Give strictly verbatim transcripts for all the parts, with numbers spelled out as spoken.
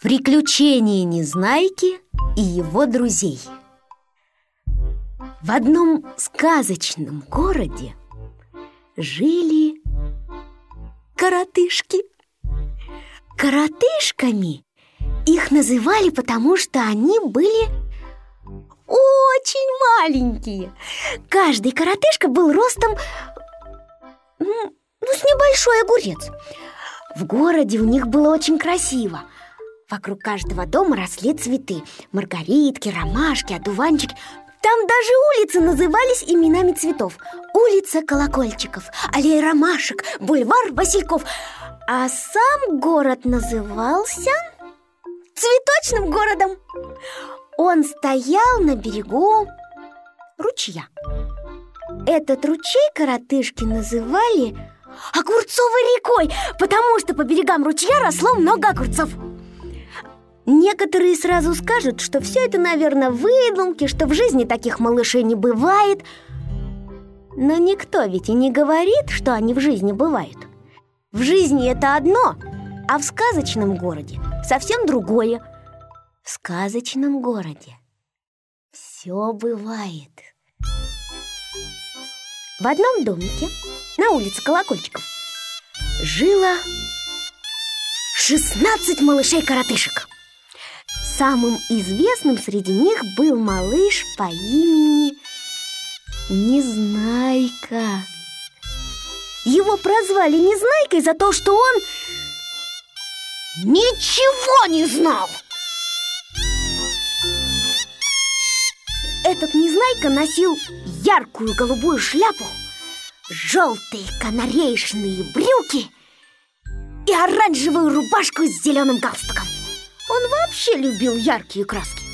Приключения Незнайки и его друзей. В одном сказочном городе жили коротышки. Коротышками их называли, потому что они были очень маленькие. Каждый коротышка был ростом, ну, с небольшой огурец. В городе у них было очень красиво. Вокруг каждого дома росли цветы: маргаритки, ромашки, одуванчики. Там даже улицы назывались именами цветов: улица Колокольчиков, аллея ромашек, бульвар Васильков. А сам город назывался цветочным городом. Он стоял на берегу ручья. Этот ручей коротышки называли Огурцовой рекой, потому что по берегам ручья росло много огурцов. Некоторые сразу скажут, что все это, наверное, выдумки, что в жизни таких малышей не бывает. Но никто ведь и не говорит, что они в жизни бывают. В жизни это одно, а в сказочном городе совсем другое. В сказочном городе все бывает. В одном домике на улице Колокольчиков жило шестнадцать малышей-коротышек. Самым известным среди них был малыш по имени Незнайка. Его прозвали Незнайкой за то, что он ничего не знал. Этот Незнайка носил яркую голубую шляпу, желтые канареечные брюки и оранжевую рубашку с зеленым галстуком. Он вообще любил яркие краски.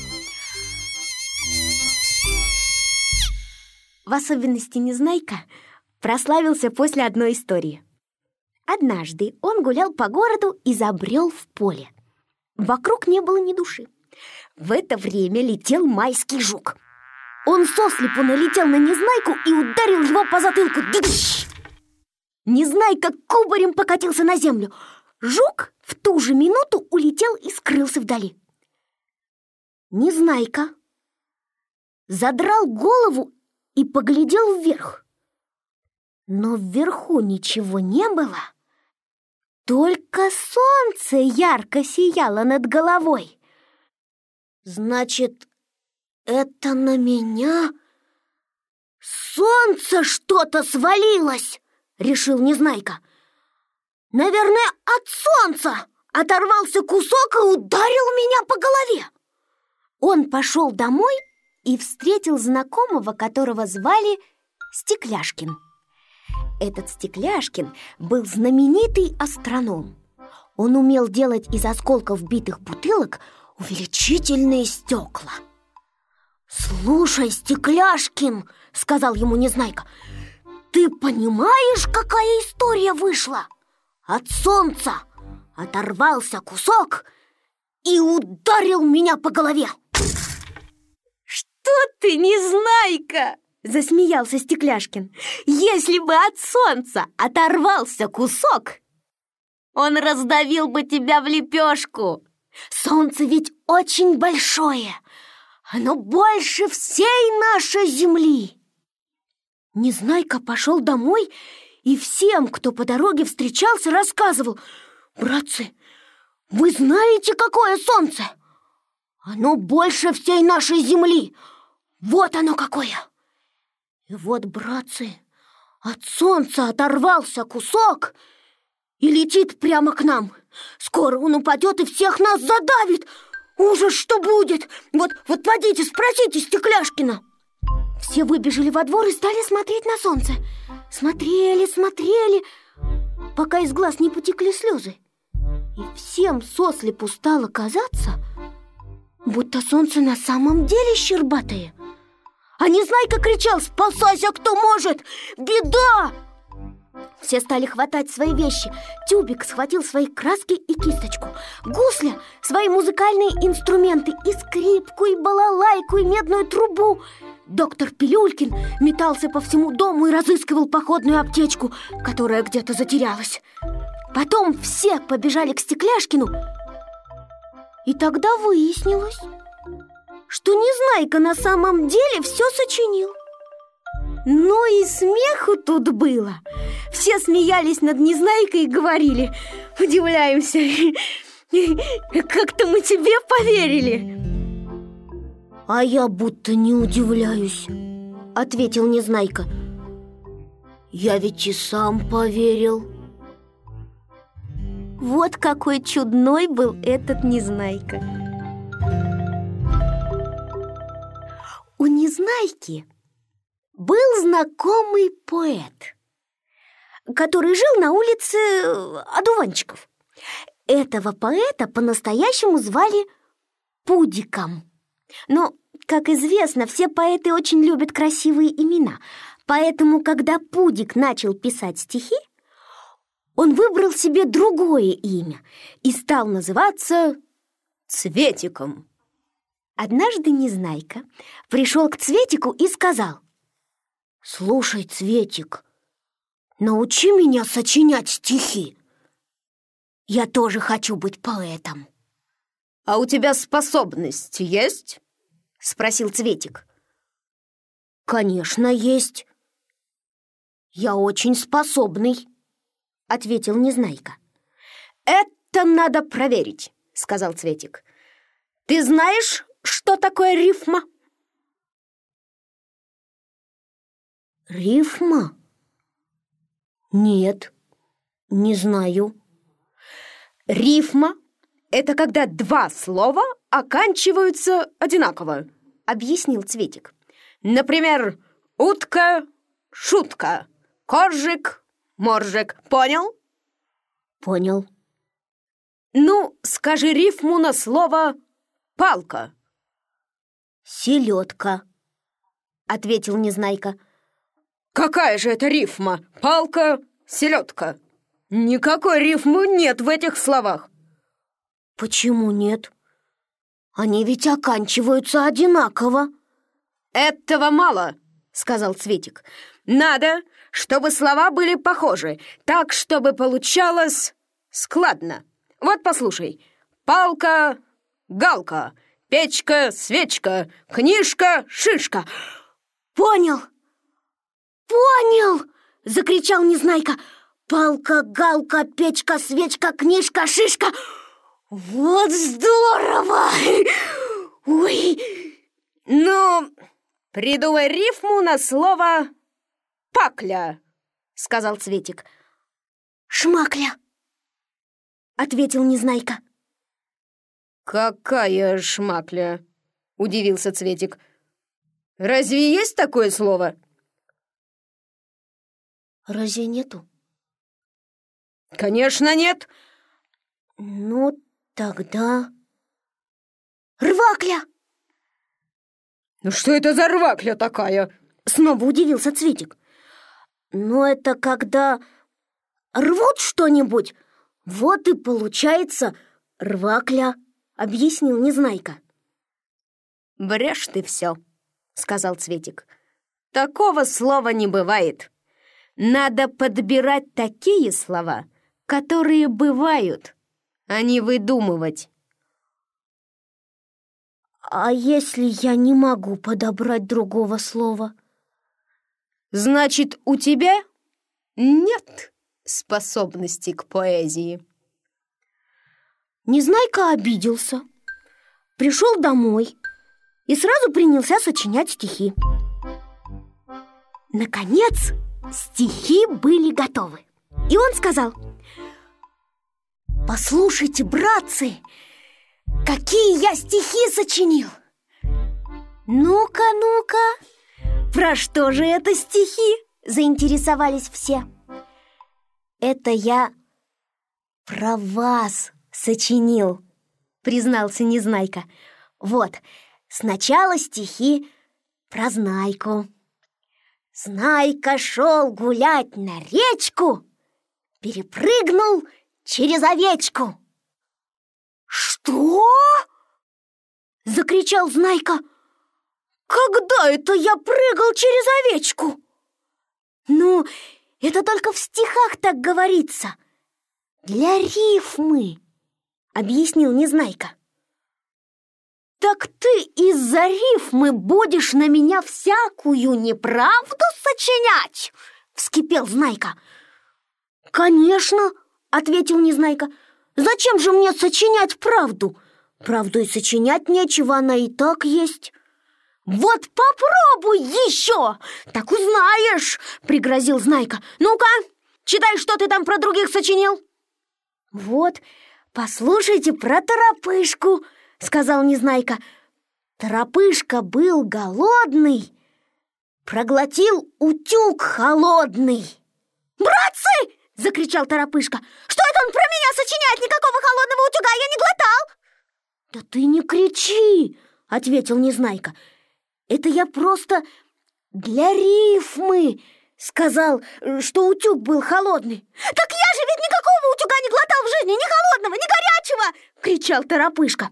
В особенности Незнайка прославился после одной истории. Однажды он гулял по городу и забрел в поле. Вокруг не было ни души. В это время летел майский жук. Он сослепу налетел на Незнайку и ударил его по затылку. Дыщ! Незнайка кубарем покатился на землю. Жук в ту же минуту улетел и скрылся вдали. Незнайка задрал голову и поглядел вверх. Но вверху ничего не было. Только солнце ярко сияло над головой. Значит, это на меня солнце что-то свалилось, решил Незнайка. Наверное, от солнца оторвался кусок и ударил меня по голове. Он пошел домой и встретил знакомого, которого звали Стекляшкин. Этот Стекляшкин был знаменитый астроном. Он умел делать из осколков битых бутылок увеличительные стекла. «Слушай, Стекляшкин, — сказал ему Незнайка, — ты понимаешь, какая история вышла? От солнца оторвался кусок и ударил меня по голове!» «Что ты, Незнайка!» — засмеялся Стекляшкин. «Если бы от солнца оторвался кусок, он раздавил бы тебя в лепешку. Солнце ведь очень большое, оно больше всей нашей земли!» Незнайка пошел домой и всем, кто по дороге встречался, рассказывал: «Братцы, вы знаете, какое солнце? Оно больше всей нашей земли! Вот оно какое!» И вот, братцы, от солнца оторвался кусок и летит прямо к нам. Скоро он упадет и всех нас задавит. Ужас, что будет! Вот, вот подите, спросите Стекляшкина. Все выбежали во двор и стали смотреть на солнце. Смотрели, смотрели, пока из глаз не потекли слезы. И всем сослепу стало казаться, будто солнце на самом деле щербатое. А Незнайка кричал: «Спасайся, кто может! Беда!» Все стали хватать свои вещи. Тюбик схватил свои краски и кисточку, Гусля — свои музыкальные инструменты, и скрипку, и балалайку, и медную трубу. Доктор Пилюлькин метался по всему дому и разыскивал походную аптечку, которая где-то затерялась. Потом все побежали к Стекляшкину И тогда выяснилось, что Незнайка на самом деле все сочинил. Ну и смеху тут было. Все смеялись над Незнайкой и говорили: удивляемся, как-то мы тебе поверили. А я будто не удивляюсь, ответил Незнайка. Я ведь и сам поверил. Вот какой чудной был этот Незнайка. У Незнайки был знакомый поэт, который жил на улице Одуванчиков. Этого поэта по-настоящему звали Пудиком. Но, как известно, все поэты очень любят красивые имена. Поэтому, когда Пудик начал писать стихи, он выбрал себе другое имя и стал называться Цветиком. Однажды Незнайка пришел к Цветику и сказал: «Слушай, Цветик, научи меня сочинять стихи. Я тоже хочу быть поэтом». «А у тебя способность есть?» — спросил Цветик. «Конечно, есть. Я очень способный», — ответил Незнайка. «Это надо проверить», — сказал Цветик. «Ты знаешь, что такое рифма?» «Рифма? Нет, не знаю». «Рифма — это когда два слова оканчиваются одинаково», — объяснил Цветик. «Например, утка, шутка, коржик, моржик. Понял?» «Понял». «Ну, скажи рифму на слово палка». «Селедка», — ответил Незнайка. «Какая же это рифма? Палка, селедка? Никакой рифмы нет в этих словах». «Почему нет? Они ведь оканчиваются одинаково». «Этого мало», — сказал Цветик. «Надо, чтобы слова были похожи, так, чтобы получалось складно. Вот послушай. Палка, галка, печка, свечка, книжка, шишка». «Понял! Понял!» — закричал Незнайка. «Палка, галка, печка, свечка, книжка, шишка. Вот здорово! Ой!» «Ну, придумай рифму на слово пакля», — сказал Цветик. «Шмакля», — ответил Незнайка. «Какая шмакля?» — удивился Цветик. «Разве есть такое слово?» «Разве нету?» «Конечно нет!» «Ну, тогда рвакля!» «Ну что это за рвакля такая?» Снова удивился Цветик. «Ну, это когда рвут что-нибудь, вот и получается рвакля», — объяснил Незнайка. «Брешь ты все», — сказал Цветик. «Такого слова не бывает. Надо подбирать такие слова, которые бывают, а не выдумывать». «А если я не могу подобрать другого слова?» «Значит, у тебя нет способности к поэзии». Незнайка обиделся, пришел домой и сразу принялся сочинять стихи. Наконец, стихи были готовы. И он сказал: «Послушайте, братцы, какие я стихи сочинил!» «Ну-ка, ну-ка, про что же это стихи?» — заинтересовались все. «Это я про вас сочинил», — признался Незнайка. «Вот, сначала стихи про Знайку. Знайка шел гулять на речку, перепрыгнул через овечку». «Что?» — закричал Знайка. «Когда это я прыгал через овечку?» «Ну, это только в стихах так говорится. Для рифмы», — объяснил Незнайка. «Так ты из-за рифмы будешь на меня всякую неправду сочинять?» — вскипел Знайка. «Конечно!» — ответил Незнайка. «Зачем же мне сочинять правду? Правду и сочинять нечего, она и так есть». «Вот попробуй еще, так узнаешь!» — пригрозил Знайка. «Ну-ка, читай, что ты там про других сочинил!» «Вот, послушайте про Торопышку», — сказал Незнайка. «Торопышка был голодный, проглотил утюг холодный». «Братцы!» — закричал Торопышка. «Что это он про меня сочиняет? Никакого холодного утюга я не глотал!» «Да ты не кричи!» — ответил Незнайка. «Это я просто для рифмы сказал, что утюг был холодный». «Так я же ведь никакого утюга не глотал в жизни, ни холодного, ни горячего!» — кричал Торопышка.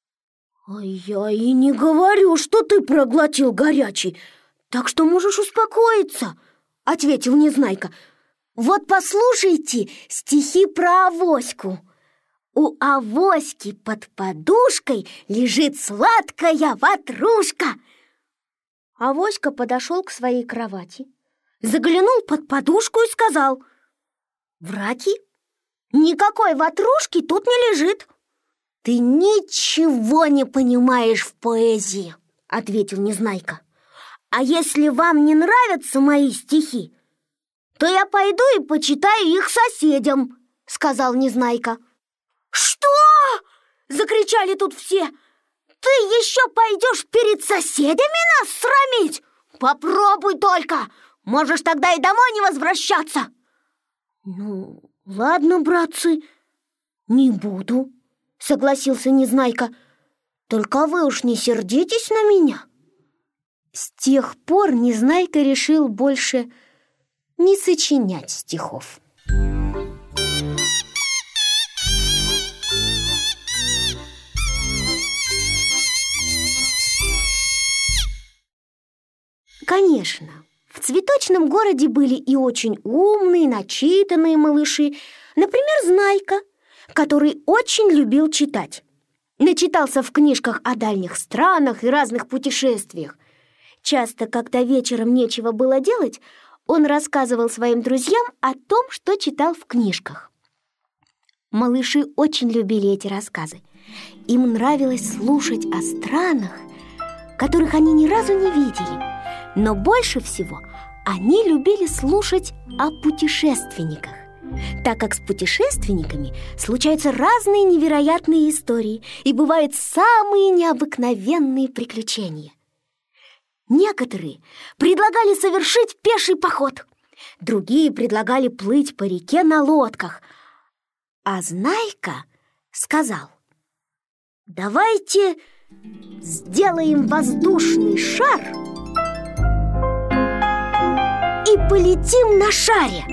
«А я и не говорю, что ты проглотил горячий, так что можешь успокоиться», — ответил Незнайка. «Вот послушайте стихи про Авоську. У Авоськи под подушкой лежит сладкая ватрушка». Авоська подошел к своей кровати, заглянул под подушку и сказал: «Враки, никакой ватрушки тут не лежит». «Ты ничего не понимаешь в поэзии», — ответил Незнайка. «А если вам не нравятся мои стихи, то я пойду и почитаю их соседям», — сказал Незнайка. «Что?» — закричали тут все. «Ты еще пойдешь перед соседями нас срамить? Попробуй только! Можешь тогда и домой не возвращаться!» «Ну, ладно, братцы, не буду», — согласился Незнайка. «Только вы уж не сердитесь на меня». С тех пор Незнайка решил больше не сочинять стихов. Конечно, в цветочном городе были и очень умные, начитанные малыши. Например, Знайка, который очень любил читать. Начитался в книжках о дальних странах и разных путешествиях. Часто, когда вечером нечего было делать, он рассказывал своим друзьям о том, что читал в книжках. Малыши очень любили эти рассказы. Им нравилось слушать о странах, которых они ни разу не видели. Но больше всего они любили слушать о путешественниках, так как с путешественниками случаются разные невероятные истории и бывают самые необыкновенные приключения. Некоторые предлагали совершить пеший поход, другие предлагали плыть по реке на лодках, а Знайка сказал: «Давайте сделаем воздушный шар и полетим на шаре».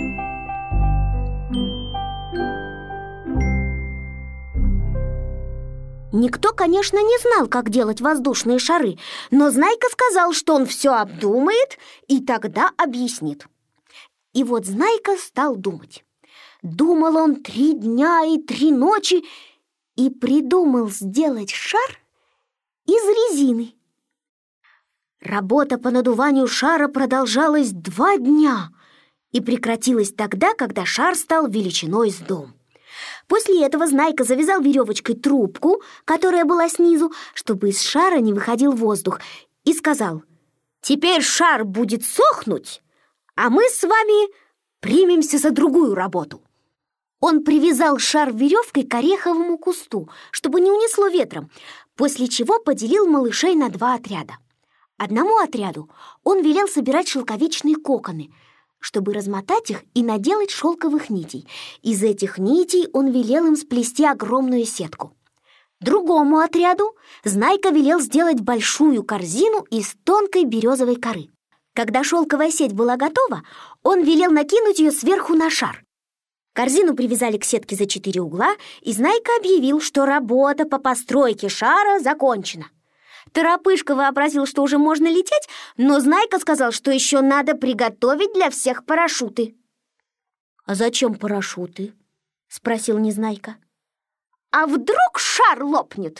Никто, конечно, не знал, как делать воздушные шары, но Знайка сказал, что он все обдумает и тогда объяснит. И вот Знайка стал думать. Думал он три дня и три ночи и придумал сделать шар из резины. Работа по надуванию шара продолжалась два дня и прекратилась тогда, когда шар стал величиной с дом. После этого Знайка завязал веревочкой трубку, которая была снизу, чтобы из шара не выходил воздух, и сказал: «Теперь шар будет сохнуть, а мы с вами примемся за другую работу». Он привязал шар веревкой к ореховому кусту, чтобы не унесло ветром, после чего поделил малышей на два отряда. Одному отряду он велел собирать шелковичные коконы, чтобы размотать их и наделать шелковых нитей. Из этих нитей он велел им сплести огромную сетку. Другому отряду Знайка велел сделать большую корзину из тонкой березовой коры. Когда шелковая сеть была готова, он велел накинуть ее сверху на шар. Корзину привязали к сетке за четыре угла, и Знайка объявил, что работа по постройке шара закончена. Торопышка вообразил, что уже можно лететь, но Знайка сказал, что еще надо приготовить для всех парашюты. «А зачем парашюты?» — спросил Незнайка. «А вдруг шар лопнет?»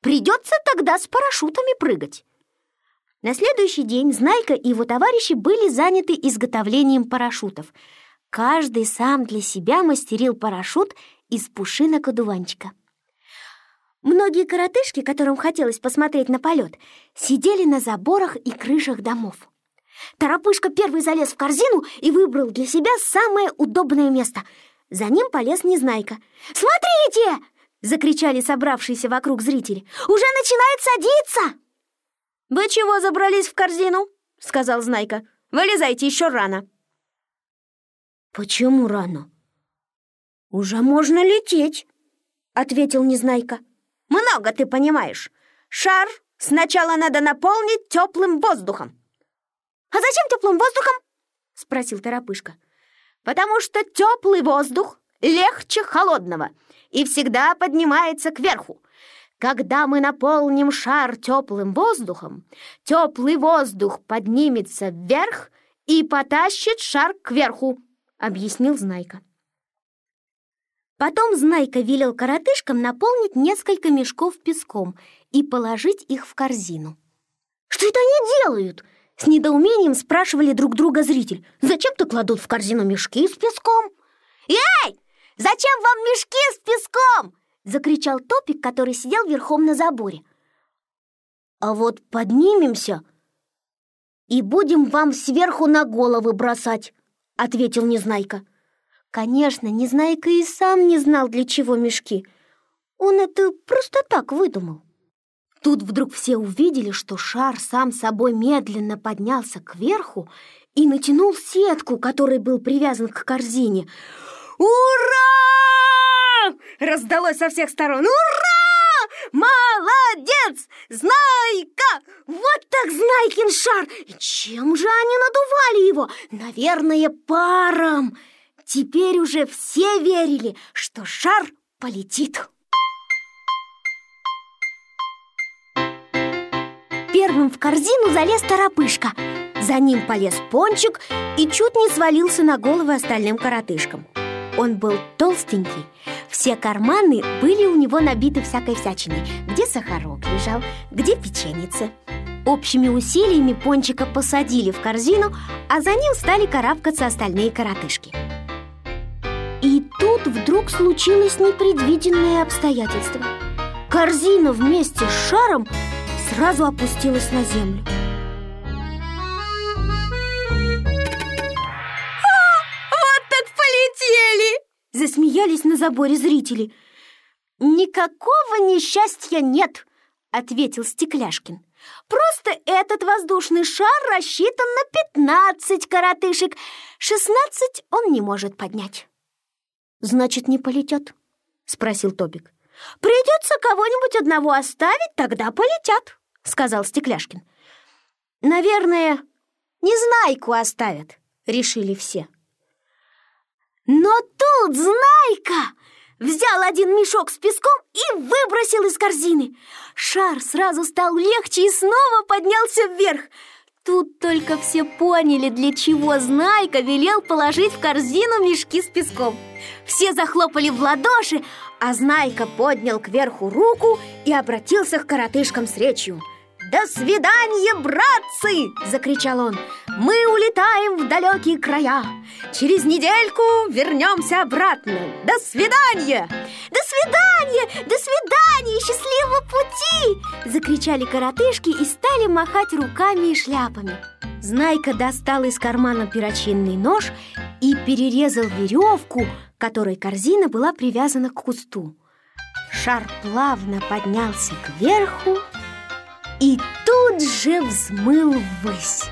Придется тогда с парашютами прыгать. На следующий день Знайка и его товарищи были заняты изготовлением парашютов. Каждый сам для себя мастерил парашют из пушинок одуванчика. Многие коротышки, которым хотелось посмотреть на полет, сидели на заборах и крышах домов. Торопышка первый залез в корзину и выбрал для себя самое удобное место. За ним полез Незнайка. «Смотрите!» — закричали собравшиеся вокруг зрители. «Уже начинает садиться!» «Вы чего забрались в корзину?» — сказал Знайка. «Вылезайте, еще рано». «Почему рано?» «Уже можно лететь», — ответил Незнайка. «Много ты понимаешь. Шар сначала надо наполнить теплым воздухом». «А зачем теплым воздухом?» — спросил Торопышка. «Потому что теплый воздух легче холодного и всегда поднимается кверху. Когда мы наполним шар теплым воздухом, теплый воздух поднимется вверх и потащит шар кверху», — объяснил Знайка. Потом Знайка велел коротышкам наполнить несколько мешков песком и положить их в корзину. «Что это они делают?» — с недоумением спрашивали друг друга зрители. «Зачем-то кладут в корзину мешки с песком». «Эй, зачем вам мешки с песком?» — закричал Топик, который сидел верхом на заборе. «А вот поднимемся и будем вам сверху на головы бросать», — ответил Незнайка. Конечно, Незнайка и сам не знал, для чего мешки. Он это просто так выдумал. Тут вдруг все увидели, что шар сам собой медленно поднялся кверху и натянул сетку, которой был привязан к корзине. «Ура!» — раздалось со всех сторон. «Ура! Молодец, Знайка! Вот так Знайкин шар! И чем же они надували его? Наверное, паром!» Теперь уже все верили, что шар полетит. Первым в корзину залез Торопышка. За ним полез Пончик и чуть не свалился на головы остальным коротышкам. Он был толстенький. Все карманы были у него набиты всякой всячиной. Где сахарок лежал, где печеница. Общими усилиями Пончика посадили в корзину, а за ним стали карабкаться остальные коротышки. И тут вдруг случилось непредвиденное обстоятельство. Корзина вместе с шаром сразу опустилась на землю. «А, вот так полетели!» — засмеялись на заборе зрители. «Никакого несчастья нет!» — ответил Стекляшкин. «Просто этот воздушный шар рассчитан на пятнадцать коротышек. шестнадцать он не может поднять». «Значит, не полетят?» — спросил Топик. «Придется кого-нибудь одного оставить, тогда полетят», — сказал Стекляшкин. «Наверное, Незнайку оставят», — решили все. Но тут Знайка взял один мешок с песком и выбросил из корзины. Шар сразу стал легче и снова поднялся вверх. Тут только все поняли, для чего Знайка велел положить в корзину мешки с песком. Все захлопали в ладоши, а Знайка поднял кверху руку и обратился к коротышкам с речью. «До свидания, братцы!» – закричал он. «Мы улетаем в далекие края. Через недельку вернемся обратно. До свидания!» «До свидания! До свидания! Счастливого пути!» – закричали коротышки и стали махать руками и шляпами. Знайка достал из кармана перочинный нож и перерезал веревку, которой корзина была привязана к кусту. Шар плавно поднялся кверху и тут же взмыл ввысь.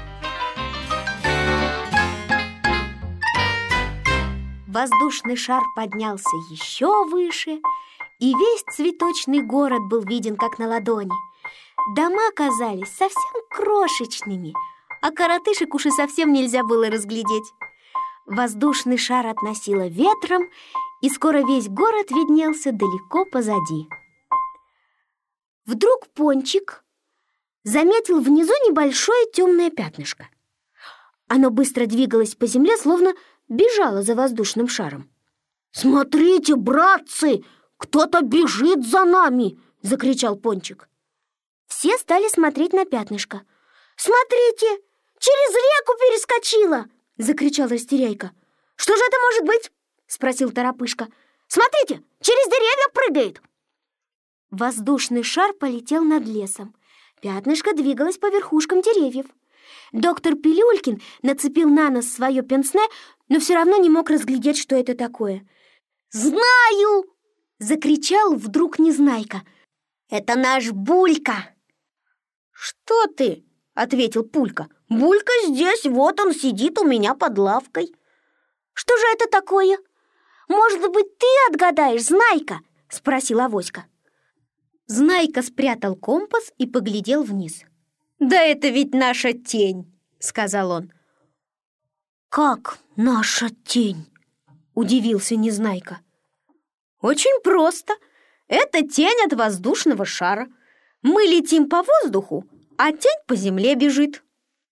Воздушный шар поднялся еще выше, и весь цветочный город был виден как на ладони. Дома казались совсем крошечными, а коротышек уж и совсем нельзя было разглядеть. Воздушный шар относило ветром, и скоро весь город виднелся далеко позади. Вдруг Пончик заметил внизу небольшое темное пятнышко. Оно быстро двигалось по земле, словно бежало за воздушным шаром. «Смотрите, братцы, кто-то бежит за нами!» — закричал Пончик. Все стали смотреть на пятнышко. «Смотрите, через реку перескочила!» — закричал Растеряйка. «Что же это может быть?» — спросил Торопышка. «Смотрите, через деревья прыгает!» Воздушный шар полетел над лесом. Пятнышко двигалось по верхушкам деревьев. Доктор Пилюлькин нацепил на нос свое пенсне, но все равно не мог разглядеть, что это такое. «Знаю!» — закричал вдруг Незнайка. «Это наш Булька!» «Что ты?» — ответил Пулька. «Булька здесь, вот он сидит у меня под лавкой». «Что же это такое? Может быть, ты отгадаешь, Знайка?» — спросила Авоська. Знайка спрятал компас и поглядел вниз. «Да это ведь наша тень!» — сказал он. «Как наша тень?» — удивился Незнайка. «Очень просто. Это тень от воздушного шара. Мы летим по воздуху, а тень по земле бежит».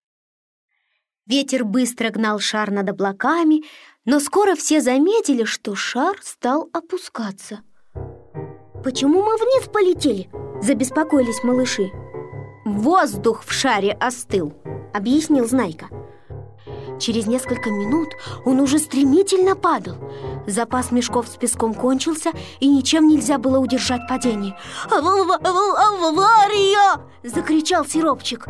Ветер быстро гнал шар над облаками, но скоро все заметили, что шар стал опускаться. «Почему мы вниз полетели?» – забеспокоились малыши. «Воздух в шаре остыл», – объяснил Знайка. Через несколько минут он уже стремительно падал. Запас мешков с песком кончился, и ничем нельзя было удержать падение. «Авария!» – закричал Сиропчик.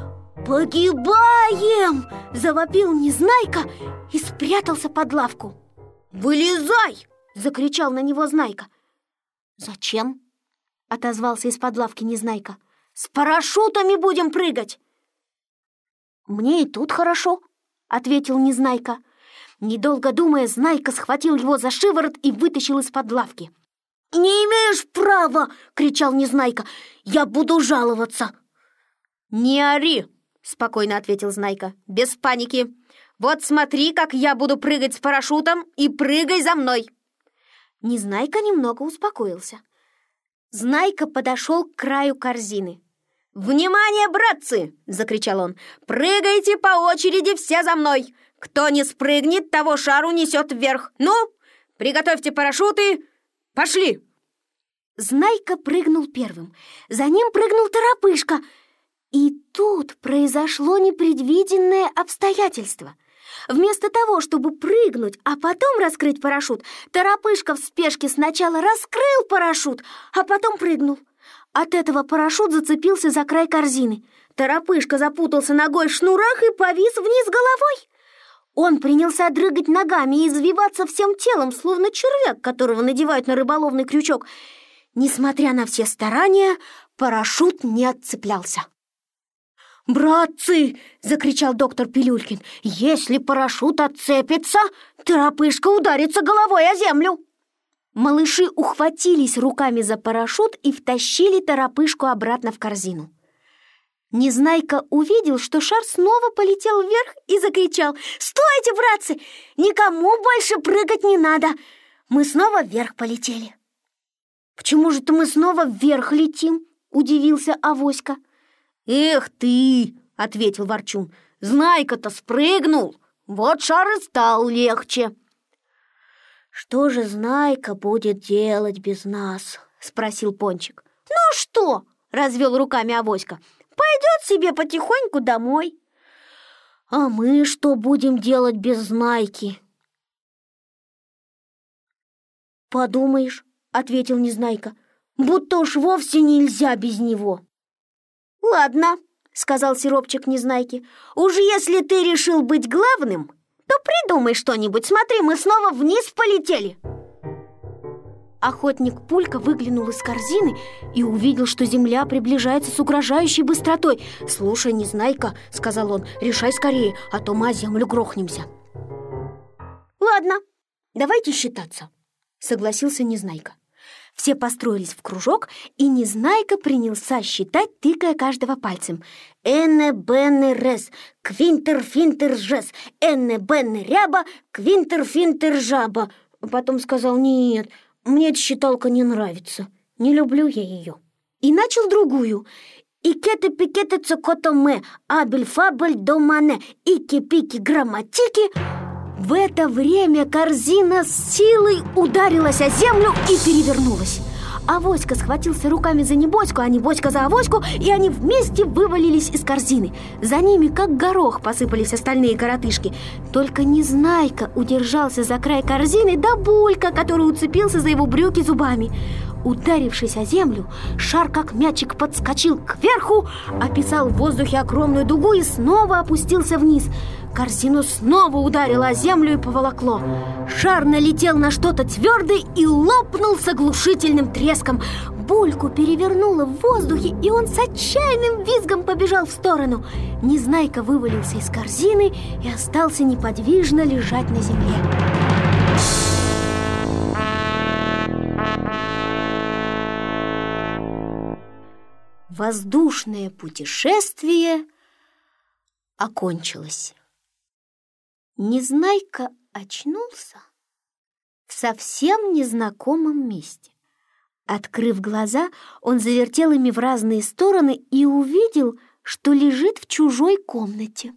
«Погибаем!» – завопил Незнайка и спрятался под лавку. «Вылезай!» – закричал на него Знайка. «Зачем?» – отозвался из-под лавки Незнайка. «С парашютами будем прыгать!» «Мне и тут хорошо», — ответил Незнайка. Недолго думая, Знайка схватил его за шиворот и вытащил из-под лавки. «Не имеешь права!» — кричал Незнайка. «Я буду жаловаться!» «Не ори!» — спокойно ответил Знайка. «Без паники! Вот смотри, как я буду прыгать с парашютом, и прыгай за мной!» Незнайка немного успокоился. Знайка подошел к краю корзины. «Внимание, братцы!» — закричал он. «Прыгайте по очереди все за мной! Кто не спрыгнет, того шар унесет вверх! Ну, приготовьте парашюты! Пошли!» Знайка прыгнул первым. За ним прыгнул Торопышка. И тут произошло непредвиденное обстоятельство. Вместо того, чтобы прыгнуть, а потом раскрыть парашют, Торопышка в спешке сначала раскрыл парашют, а потом прыгнул. От этого парашют зацепился за край корзины. Торопышка запутался ногой в шнурах и повис вниз головой. Он принялся дрыгать ногами и извиваться всем телом, словно червяк, которого надевают на рыболовный крючок. Несмотря на все старания, парашют не отцеплялся. «Братцы!» — закричал доктор Пилюлькин. «Если парашют отцепится, Торопышка ударится головой о землю!» Малыши ухватились руками за парашют и втащили Торопышку обратно в корзину. Незнайка увидел, что шар снова полетел вверх и закричал: «Стойте, братцы! Никому больше прыгать не надо! Мы снова вверх полетели!» «Почему же это мы снова вверх летим?» — удивился Авоська. «Эх ты!» — ответил Ворчун. «Знайка-то спрыгнул! Вот шар и стал легче!» «Что же Знайка будет делать без нас?» — спросил Пончик. «Ну что?» — развел руками Авоська. «Пойдет себе потихоньку домой». «А мы что будем делать без Знайки?» «Подумаешь», — ответил Незнайка, «будто уж вовсе нельзя без него». «Ладно», — сказал Сиропчик Незнайке, «уж если ты решил быть главным, то придумай что-нибудь. Смотри, мы снова вниз полетели». Охотник Пулька выглянул из корзины и увидел, что земля приближается с угрожающей быстротой. «Слушай, Незнайка», — сказал он, — «решай скорее, а то мы о землю грохнемся». «Ладно, давайте считаться», — согласился Незнайка. Все построились в кружок, и Незнайка принялся считать, тыкая каждого пальцем. «Эне, бене, рес, квинтер, финтер, жес, эне, бене, ряба, квинтер, финтер, жаба». Потом сказал: «Нет, мне эта считалка не нравится, не люблю я ее». И начал другую. «Икете-пикете цокотоме, абель-фабель домане, ики-пики грамматики». В это время корзина с силой ударилась о землю и перевернулась. Авоська схватился руками за Небоську, а Небоська за Авоську, и они вместе вывалились из корзины. За ними, как горох, посыпались остальные коротышки. Только Незнайка удержался за край корзины, да Булька, который уцепился за его брюки зубами. Ударившись о землю, шар, как мячик, подскочил кверху, описал в воздухе огромную дугу и снова опустился вниз. Корзину снова ударило о землю и поволокло. Шар налетел на что-то твердое и лопнул с оглушительным треском. Бульку перевернуло в воздухе, и он с отчаянным визгом побежал в сторону. Незнайка вывалился из корзины и остался неподвижно лежать на земле. Воздушное путешествие окончилось. Незнайка очнулся в совсем незнакомом месте. Открыв глаза, он завертел ими в разные стороны и увидел, что лежит в чужой комнате.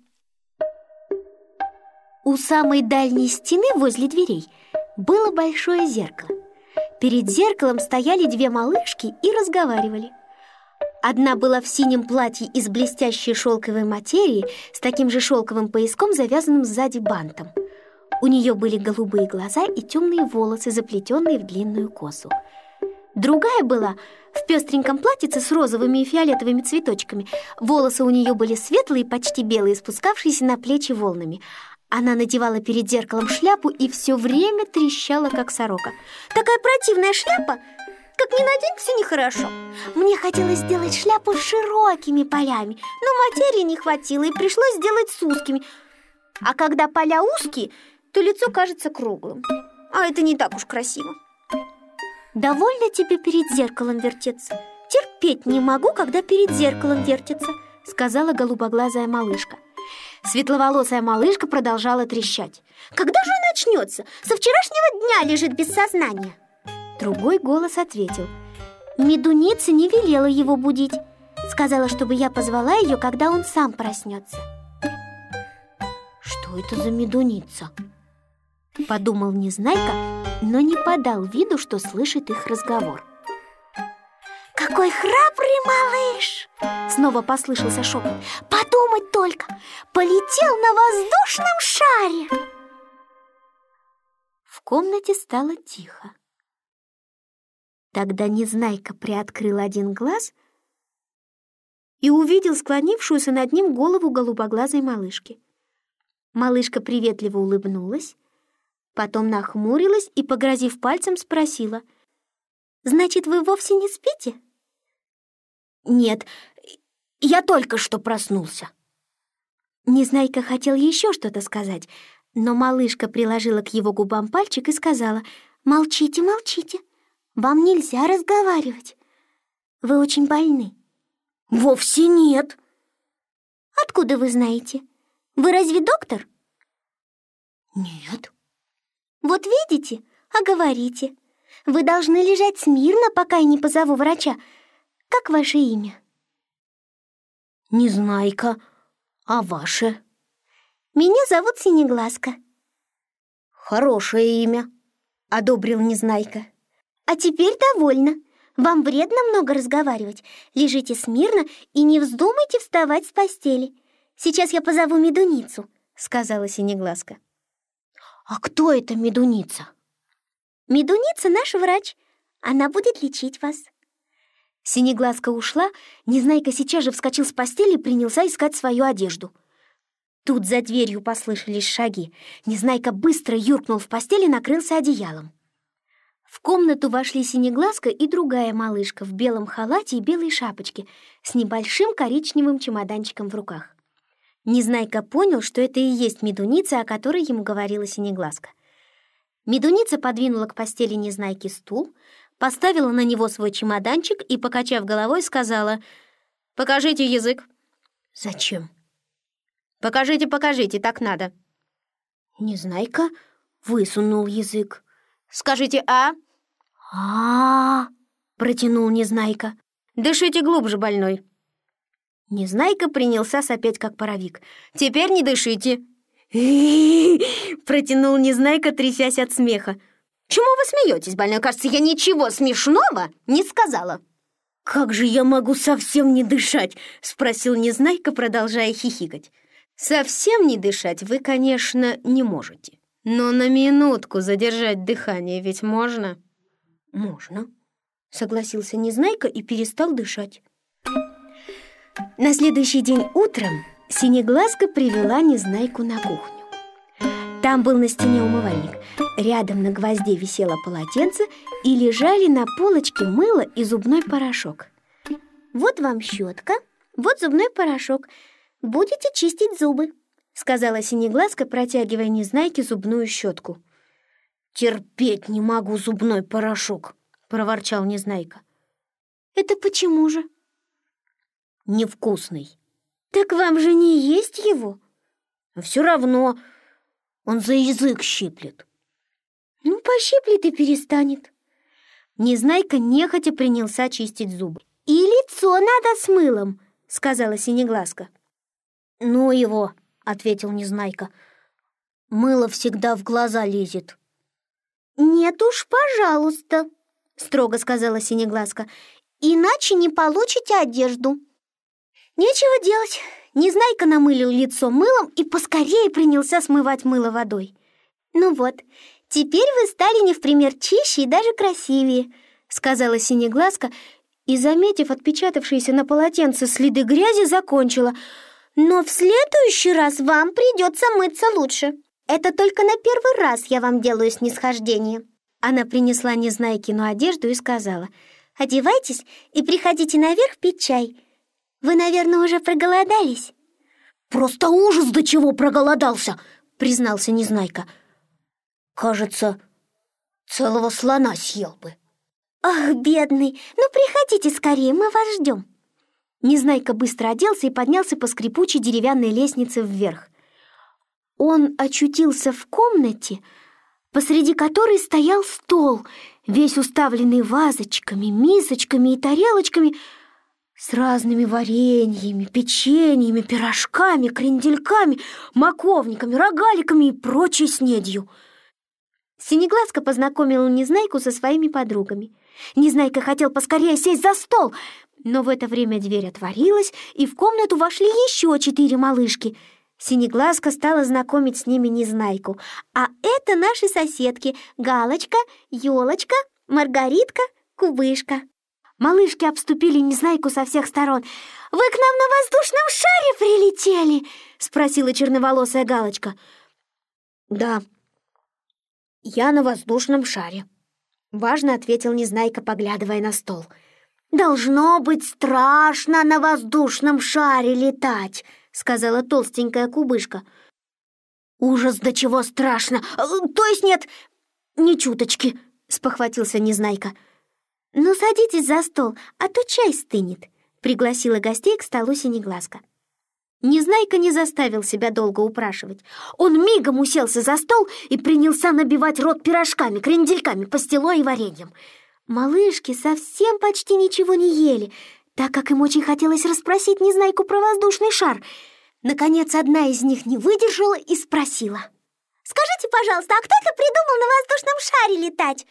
У самой дальней стены возле дверей было большое зеркало. Перед зеркалом стояли две малышки и разговаривали. Одна была в синем платье из блестящей шелковой материи с таким же шелковым пояском, завязанным сзади бантом. У нее были голубые глаза и темные волосы, заплетенные в длинную косу. Другая была в пестреньком платьице с розовыми и фиолетовыми цветочками. Волосы у нее были светлые, почти белые, спускавшиеся на плечи волнами. Она надевала перед зеркалом шляпу и все время трещала, как сорока. «Такая противная шляпа! Как ни надень, все нехорошо. Мне хотелось сделать шляпу с широкими полями, но материи не хватило, и пришлось сделать с узкими. А когда поля узкие, то лицо кажется круглым. А это не так уж красиво. Довольно тебе перед зеркалом вертеться? Терпеть не могу, когда перед зеркалом вертится», — сказала голубоглазая малышка. Светловолосая малышка продолжала трещать. «Когда же он очнется? Со вчерашнего дня лежит без сознания». Другой голос ответил: «Медуница не велела его будить. Сказала, чтобы я позвала ее, когда он сам проснется». «Что это за медуница?» — подумал Незнайка, но не подал виду, что слышит их разговор. «Какой храбрый малыш!» — снова послышался шепот. «Подумать только! Полетел на воздушном шаре!» В комнате стало тихо. Тогда Незнайка приоткрыл один глаз и увидел склонившуюся над ним голову голубоглазой малышки. Малышка приветливо улыбнулась, потом нахмурилась и, погрозив пальцем, спросила: «Значит, вы вовсе не спите?» «Нет, я только что проснулся». Незнайка хотел еще что-то сказать, но малышка приложила к его губам пальчик и сказала: «Молчите, молчите. Вам нельзя разговаривать. Вы очень больны». «Вовсе нет». «Откуда вы знаете? Вы разве доктор?» «Нет». «Вот видите, а говорите. Вы должны лежать смирно, пока я не позову врача. Как ваше имя?» «Незнайка. А ваше?» «Меня зовут Синеглазка». «Хорошее имя», — одобрил Незнайка. «А теперь довольно. Вам вредно много разговаривать. Лежите смирно и не вздумайте вставать с постели. Сейчас я позову Медуницу», — сказала Синеглазка. «А кто эта Медуница?» «Медуница — наш врач. Она будет лечить вас». Синеглазка ушла, Незнайка сейчас же вскочил с постели и принялся искать свою одежду. Тут за дверью послышались шаги. Незнайка быстро юркнул в постель и накрылся одеялом. В комнату вошли Синеглазка и другая малышка в белом халате и белой шапочке с небольшим коричневым чемоданчиком в руках. Незнайка понял, что это и есть Медуница, о которой ему говорила Синеглазка. Медуница подвинула к постели Незнайки стул, поставила на него свой чемоданчик и, покачав головой, сказала: «Покажите язык». «Зачем?» «Покажите, покажите, так надо». Незнайка высунул язык. «Скажите «а». «А-а-а», протянул Незнайка. «Дышите глубже, больной». Незнайка принялся сопеть, как паровик. «Теперь не дышите». «Протянул Незнайка, трясясь от смеха. Чему вы смеетесь, больной? Кажется, я ничего смешного не сказала. «Как же я могу совсем не дышать?» — спросил Незнайка, продолжая хихикать. «Совсем не дышать вы, конечно, не можете. Но на минутку задержать дыхание ведь можно?» «Можно», — согласился Незнайка и перестал дышать. На следующий день утром Синеглазка привела Незнайку на кухню. Там был на стене умывальник. Рядом на гвозде висело полотенце, и лежали на полочке мыло и зубной порошок. «Вот вам щетка, вот зубной порошок. Будете чистить зубы», — сказала Синеглазка, протягивая Незнайке зубную щетку. «Терпеть не могу зубной порошок», — проворчал Незнайка. «Это почему же?» «Невкусный». «Так вам же не есть его?» «Все равно он за язык щиплет». «Ну, пощиплет и перестанет». Незнайка нехотя принялся чистить зубы. «И лицо надо с мылом», — сказала Синеглазка. «Ну его», — ответил Незнайка. «Мыло всегда в глаза лезет». «Нет уж, пожалуйста», — строго сказала Синеглазка. «Иначе не получите одежду». Нечего делать. Незнайка намылил лицо мылом и поскорее принялся смывать мыло водой. «Ну вот, теперь вы стали не в пример чище и даже красивее», — сказала Синеглазка и, заметив отпечатавшиеся на полотенце следы грязи, закончила. «Но в следующий раз вам придется мыться лучше. Это только на первый раз я вам делаю снисхождение». Она принесла Незнайкину одежду и сказала: «Одевайтесь и приходите наверх пить чай. Вы, наверное, уже проголодались?» «Просто ужас, до чего проголодался!» — признался Незнайка. «Кажется, целого слона съел бы». «Ах, бедный! Ну, приходите скорее, мы вас ждем». Незнайка быстро оделся и поднялся по скрипучей деревянной лестнице вверх. Он очутился в комнате, посреди которой стоял стол, весь уставленный вазочками, мисочками и тарелочками с разными вареньями, печеньями, пирожками, крендельками, маковниками, рогаликами и прочей снедью. Синеглазка познакомила Незнайку со своими подругами. Незнайка хотел поскорее сесть за стол, но в это время дверь отворилась, и в комнату вошли еще четыре малышки. Синеглазка стала знакомить с ними Незнайку. «А это наши соседки — Галочка, Ёлочка, Маргаритка, Кубышка». Малышки обступили Незнайку со всех сторон. «Вы к нам на воздушном шаре прилетели?» — спросила черноволосая Галочка. «Да, я на воздушном шаре», — важно ответил Незнайка, поглядывая на стол. «Должно быть страшно на воздушном шаре летать», — сказала толстенькая Кубышка. «Ужас, до чего страшно! То есть нет, ни чуточки», — спохватился Незнайка. «Ну, садитесь за стол, а то чай стынет», — пригласила гостей к столу Синеглазка. Незнайка не заставил себя долго упрашивать. Он мигом уселся за стол и принялся набивать рот пирожками, крендельками, пастилой и вареньем. Малышки совсем почти ничего не ели, так как им очень хотелось расспросить Незнайку про воздушный шар. Наконец, одна из них не выдержала и спросила: «Скажите, пожалуйста, а кто это придумал на воздушном шаре летать?»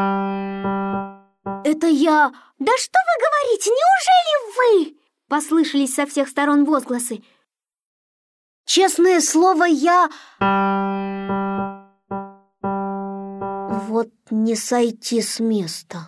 «Это я!» «Да что вы говорите, неужели вы?» Послышались со всех сторон возгласы. «Честное слово, я...» «Вот не сойти с места».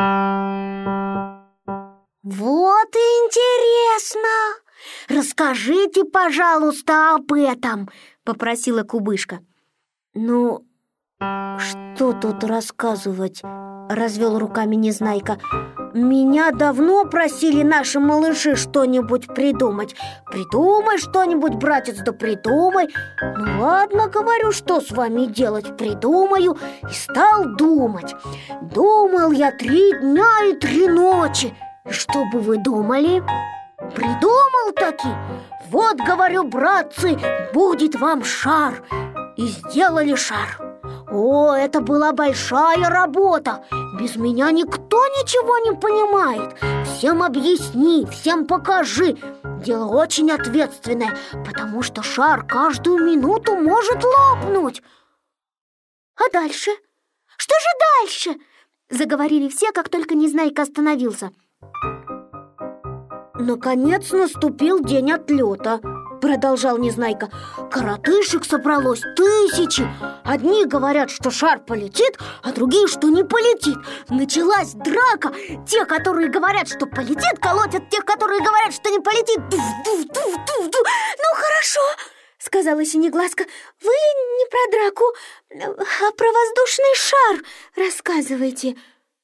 «Вот и интересно! Расскажите, пожалуйста, об этом!» — попросила Кубышка. «Ну, что тут рассказывать?» — развел руками Незнайка. «Меня давно просили наши малыши что-нибудь придумать. Придумай что-нибудь, братец, да придумай. Ну ладно, говорю, что с вами делать, придумаю». И стал думать. Думал я три дня и три ночи. И что бы вы думали? Придумал таки. Вот, говорю, братцы, будет вам шар. И сделали шар. О, это была большая работа. Без меня никто ничего не понимает. Всем объясни, всем покажи. Дело очень ответственное, потому что шар каждую минуту может лопнуть. А дальше? Что же дальше?» Заговорили все, как только Незнайка остановился. «Наконец наступил день отлета», — продолжал Незнайка. «Коротышек собралось тысячи. Одни говорят, что шар полетит, а другие, что не полетит. Началась драка. Те, которые говорят, что полетит, колотят тех, которые говорят, что не полетит. Дув-дув-дув-дув-дув. Ну, хорошо», — сказала Синеглазка. «Вы не про драку, а про воздушный шар рассказывайте».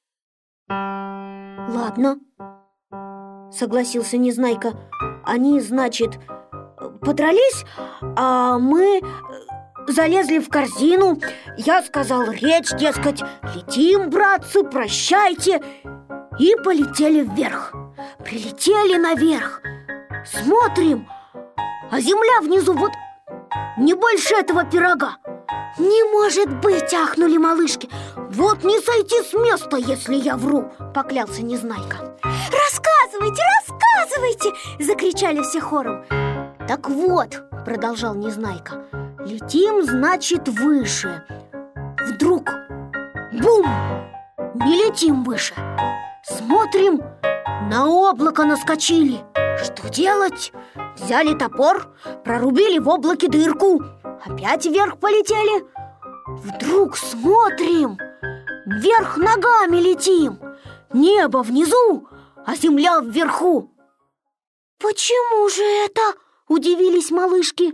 «Ладно», — согласился Незнайка. «Они, значит, подрались, а мы залезли в корзину. Я сказал речь, дескать, летим, братцы, прощайте. И полетели вверх. Прилетели наверх. Смотрим, а земля внизу вот не больше этого пирога». «Не может быть!» — ахнули малышки. «Вот не сойти с места, если я вру!» — поклялся Незнайка. «Рассказывайте, рассказывайте!» — закричали все хором. «Так вот!» — продолжал Незнайка. «Летим, значит, выше. Вдруг бум! Не летим выше. Смотрим, на облако наскочили. Что делать? Взяли топор, прорубили в облаке дырку. Опять вверх полетели. Вдруг смотрим, вверх ногами летим. Небо внизу, а земля вверху». «Почему же это?» — удивились малышки.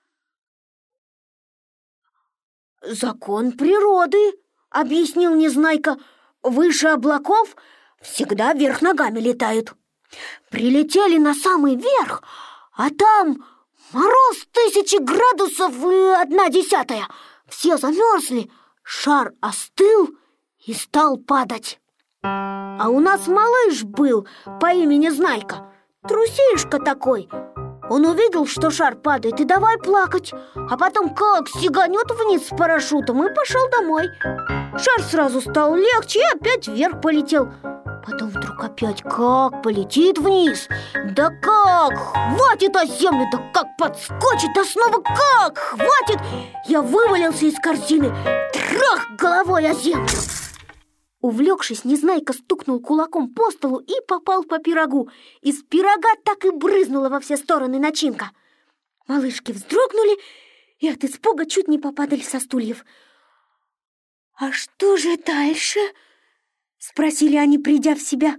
«Закон природы», — объяснил Незнайка. «Выше облаков всегда вверх ногами летают. Прилетели на самый верх, а там мороз тысячи градусов и одна десятая. Все замерзли, шар остыл и стал падать. А у нас малыш был по имени Знайка, трусишка такой. Он увидел, что шар падает, и давай плакать. А потом как сиганет вниз с парашютом и пошел домой. Шар сразу стал легче и опять вверх полетел. Потом вдруг опять как полетит вниз. Да как хватит о землю, да как подскочит, да снова как хватит. Я вывалился из корзины, трах головой о землю. Увлекшись, Незнайка стукнул кулаком по столу и попал по пирогу. Из пирога так и брызнула во все стороны начинка. Малышки вздрогнули и от испуга чуть не попадали со стульев. «А что же дальше?» — спросили они, придя в себя.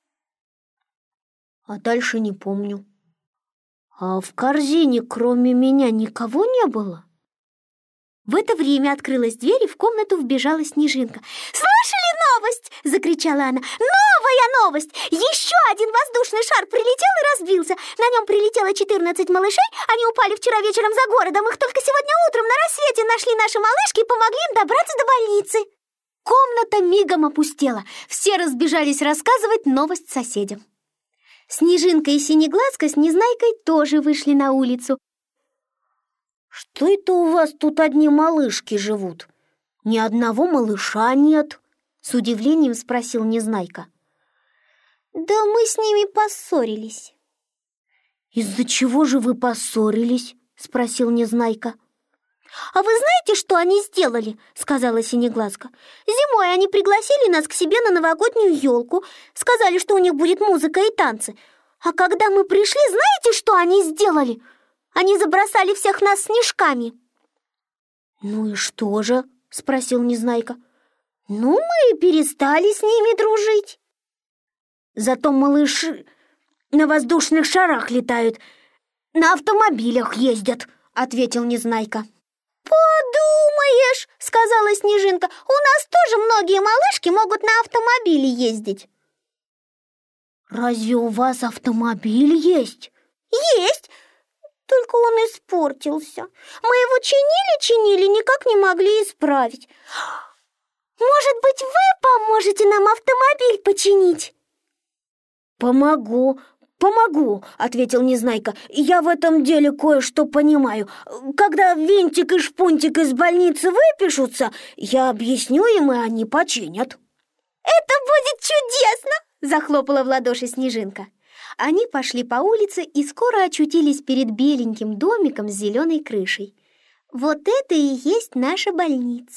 «А дальше не помню. А в корзине кроме меня никого не было?» В это время открылась дверь, и в комнату вбежала Снежинка. «Слышали новость?» — закричала она. «Новая новость! Еще один воздушный шар прилетел и разбился. На нем прилетело четырнадцать малышей. Они упали вчера вечером за городом. Их только сегодня утром на рассвете нашли наши малышки и помогли им добраться до больницы». Комната мигом опустела. Все разбежались рассказывать новость соседям. Снежинка и Синеглазка с Незнайкой тоже вышли на улицу. «Что это у вас тут одни малышки живут? Ни одного малыша нет?» — с удивлением спросил Незнайка. «Да мы с ними поссорились». «Из-за чего же вы поссорились?» — спросил Незнайка. «А вы знаете, что они сделали?» — сказала Синеглазка. «Зимой они пригласили нас к себе на новогоднюю елку. Сказали, что у них будет музыка и танцы. А когда мы пришли, знаете, что они сделали? Они забросали всех нас снежками». «Ну и что же?» — спросил Незнайка. «Ну, мы и перестали с ними дружить». «Зато малыши на воздушных шарах летают, на автомобилях ездят», — ответил Незнайка. «Подумаешь», — сказала Снежинка, «у нас тоже многие малышки могут на автомобиле ездить». «Разве у вас автомобиль есть?» «Есть, только он испортился. Мы его чинили-чинили, никак не могли исправить. Может быть, вы поможете нам автомобиль починить?» «Помогу, помогу», — ответил Незнайка. «Я в этом деле кое-что понимаю. Когда Винтик и Шпунтик из больницы выпишутся, я объясню им, и они починят». «Это будет чудесно!» — захлопала в ладоши Снежинка. Они пошли по улице и скоро очутились перед беленьким домиком с зеленой крышей. «Вот это и есть наша больница»,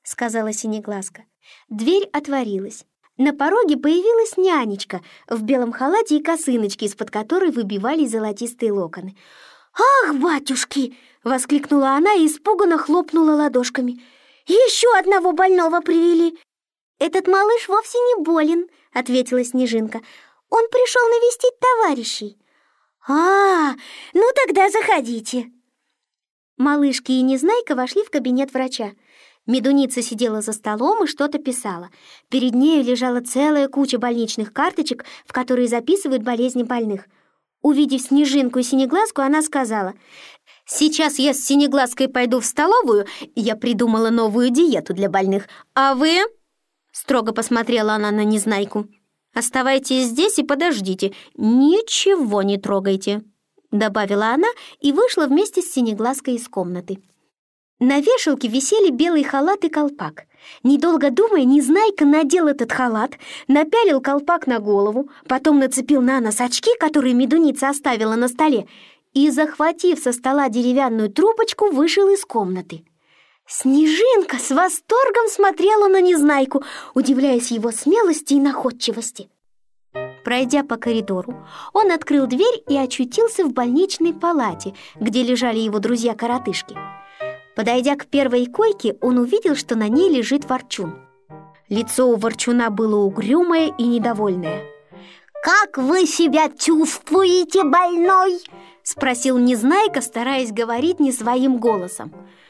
— сказала Синеглазка. Дверь отворилась. На пороге появилась нянечка в белом халате и косыночке, из-под которой выбивались золотистые локоны. «Ах, батюшки!» — воскликнула она и испуганно хлопнула ладошками. «Еще одного больного привели!» «Этот малыш вовсе не болен», — ответила Снежинка. «Он пришел навестить товарищей». «А, ну тогда заходите». Малышки и Незнайка вошли в кабинет врача. Медуница сидела за столом и что-то писала. Перед нею лежала целая куча больничных карточек, в которые записывают болезни больных. Увидев Снежинку и Синеглазку, она сказала: «Сейчас я с Синеглазкой пойду в столовую, я придумала новую диету для больных. А вы...» Строго посмотрела она на Незнайку. «Оставайтесь здесь и подождите, ничего не трогайте», добавила она и вышла вместе с Синеглазкой из комнаты. На вешалке висели белый халат и колпак. Недолго думая, Незнайка надел этот халат, напялил колпак на голову, потом нацепил на нос очки, которые Медуница оставила на столе, и, захватив со стола деревянную трубочку, вышел из комнаты. Снежинка с восторгом смотрела на Незнайку, удивляясь его смелости и находчивости. Пройдя по коридору, он открыл дверь и очутился в больничной палате, где лежали его друзья-коротышки. Подойдя к первой койке, он увидел, что на ней лежит Ворчун. Лицо у Ворчуна было угрюмое и недовольное. «Как вы себя чувствуете, больной?» — спросил Незнайка, стараясь говорить не своим голосом.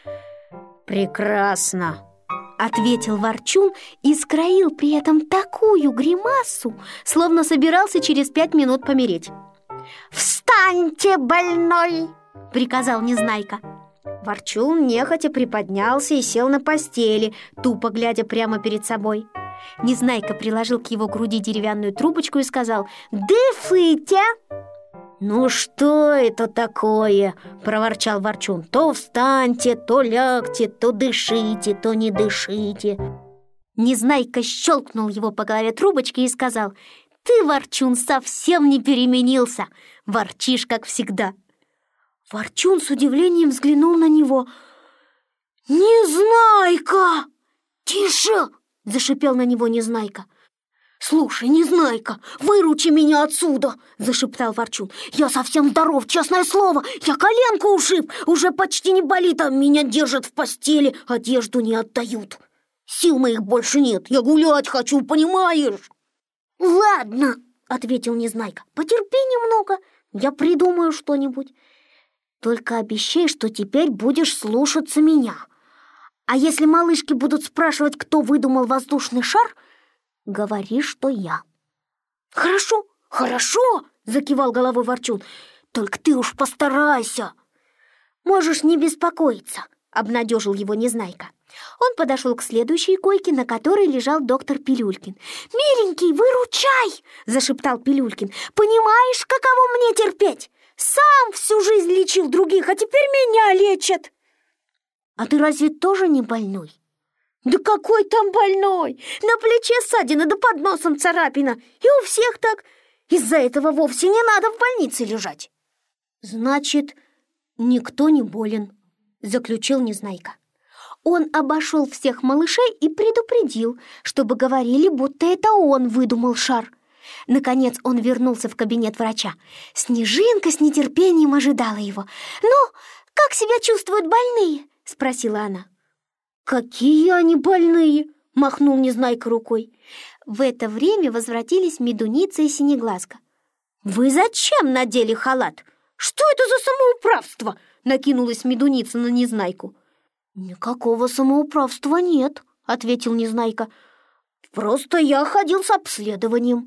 «Прекрасно», — ответил Ворчун и скроил при этом такую гримасу, словно собирался через пять минут помереть. «Встаньте, больной!» — приказал Незнайка. Ворчун нехотя приподнялся и сел на постели, тупо глядя прямо перед собой. Незнайка приложил к его груди деревянную трубочку и сказал: «Дышите!» «Ну что это такое?» – проворчал Ворчун. «То встаньте, то лягте, то дышите, то не дышите». Незнайка щелкнул его по голове трубочкой и сказал: «Ты, Ворчун, совсем не переменился, ворчишь, как всегда». Ворчун с удивлением взглянул на него. «Незнайка!» «Тише!» — зашипел на него Незнайка. «Слушай, Незнайка, выручи меня отсюда!» — зашептал Ворчун. «Я совсем здоров, честное слово! Я коленку ушиб, уже почти не болит, а меня держат в постели, одежду не отдают. Сил моих больше нет, я гулять хочу, понимаешь?» «Ладно!» — ответил Незнайка. «Потерпи немного, я придумаю что-нибудь. Только обещай, что теперь будешь слушаться меня. А если малышки будут спрашивать, кто выдумал воздушный шар, говори, что я». «Хорошо, хорошо!» — закивал головой Ворчун. «Только ты уж постарайся!» «Можешь не беспокоиться», — обнадежил его Незнайка. Он подошел к следующей койке, на которой лежал доктор Пилюлькин. «Миленький, выручай!» — зашептал Пилюлькин. «Понимаешь, каково мне терпеть? Сам всю жизнь лечил других, а теперь меня лечат!» «А ты разве тоже не больной?» «Да какой там больной? На плече ссадина, да под носом царапина. И у всех так. Из-за этого вовсе не надо в больнице лежать». «Значит, никто не болен», — заключил Незнайка. Он обошел всех малышей и предупредил, чтобы говорили, будто это он выдумал шар. Наконец он вернулся в кабинет врача. Снежинка с нетерпением ожидала его. «Ну, как себя чувствуют больные?» — спросила она. «Какие они больные!» — махнул Незнайка рукой. В это время возвратились Медуница и Синеглазка. «Вы зачем надели халат? Что это за самоуправство?» — накинулась Медуница на Незнайку. «Никакого самоуправства нет», — ответил Незнайка. «Просто я ходил с обследованием».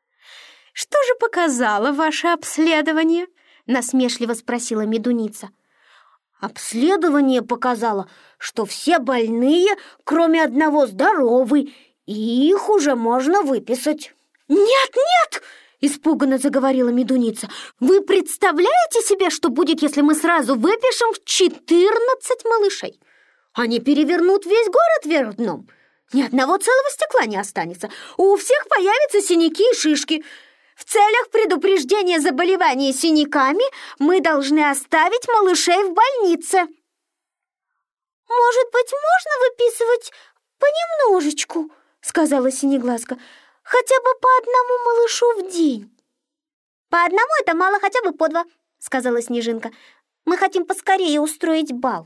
«Что же показало ваше обследование?» — насмешливо спросила Медуница. «Обследование показало, что все больные, кроме одного, здоровы, и их уже можно выписать». «Нет, нет!» — испуганно заговорила Медуница. «Вы представляете себе, что будет, если мы сразу выпишем четырнадцать малышей? Они перевернут весь город вверх дном. Ни одного целого стекла не останется. У всех появятся синяки и шишки. В целях предупреждения заболевания синяками мы должны оставить малышей в больнице». «Может быть, можно выписывать «Понемножечку», — сказала Синеглазка, «хотя бы по одному малышу в день». «По одному это мало, хотя бы по два», — сказала Снежинка. «Мы хотим поскорее устроить бал».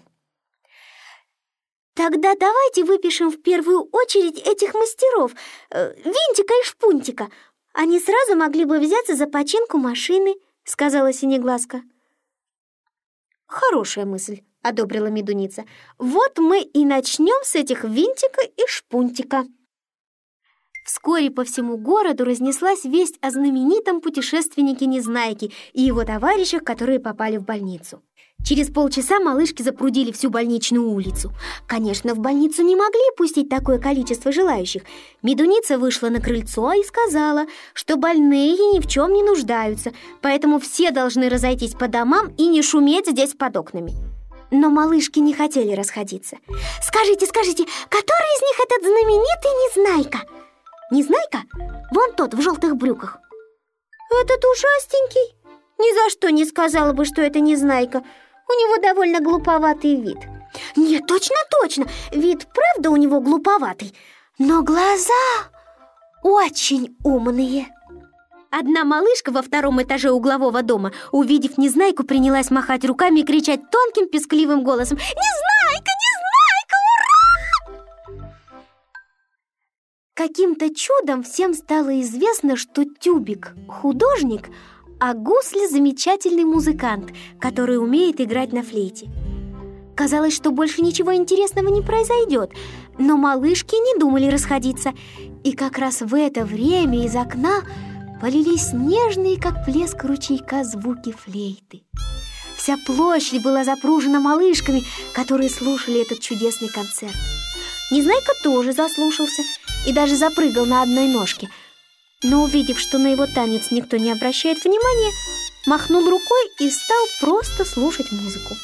«Тогда давайте выпишем в первую очередь этих мастеров, э, Винтика и Шпунтика. Они сразу могли бы взяться за починку машины», — сказала Синеглазка. «Хорошая мысль», — одобрила Медуница. «Вот мы и начнем с этих Винтика и Шпунтика». Вскоре по всему городу разнеслась весть о знаменитом путешественнике Незнайке и его товарищах, которые попали в больницу. Через полчаса малышки запрудили всю больничную улицу. Конечно, в больницу не могли пустить такое количество желающих. Медуница вышла на крыльцо и сказала, что больные ни в чем не нуждаются, поэтому все должны разойтись по домам и не шуметь здесь под окнами. Но малышки не хотели расходиться. «Скажите, скажите, который из них этот знаменитый Незнайка?» «Незнайка? Вон тот в желтых брюках». «Этот ужастенький? Ни за что не сказала бы, что это Незнайка. У него довольно глуповатый вид». «Нет, точно, точно, вид правда у него глуповатый, но глаза очень умные». Одна малышка во втором этаже углового дома, увидев Незнайку, принялась махать руками и кричать тонким пескливым голосом: «Незнайка! Незнайка! Ура!» Каким-то чудом всем стало известно, что Тюбик – художник, а Гусли – замечательный музыкант, который умеет играть на флейте. Казалось, что больше ничего интересного не произойдет, но малышки не думали расходиться. И как раз в это время из окна полились нежные, как плеск ручейка, звуки флейты. Вся площадь была запружена малышками, которые слушали этот чудесный концерт. Незнайка тоже заслушался и даже запрыгал на одной ножке. Но, увидев, что на его танец никто не обращает внимания, махнул рукой и стал просто слушать музыку.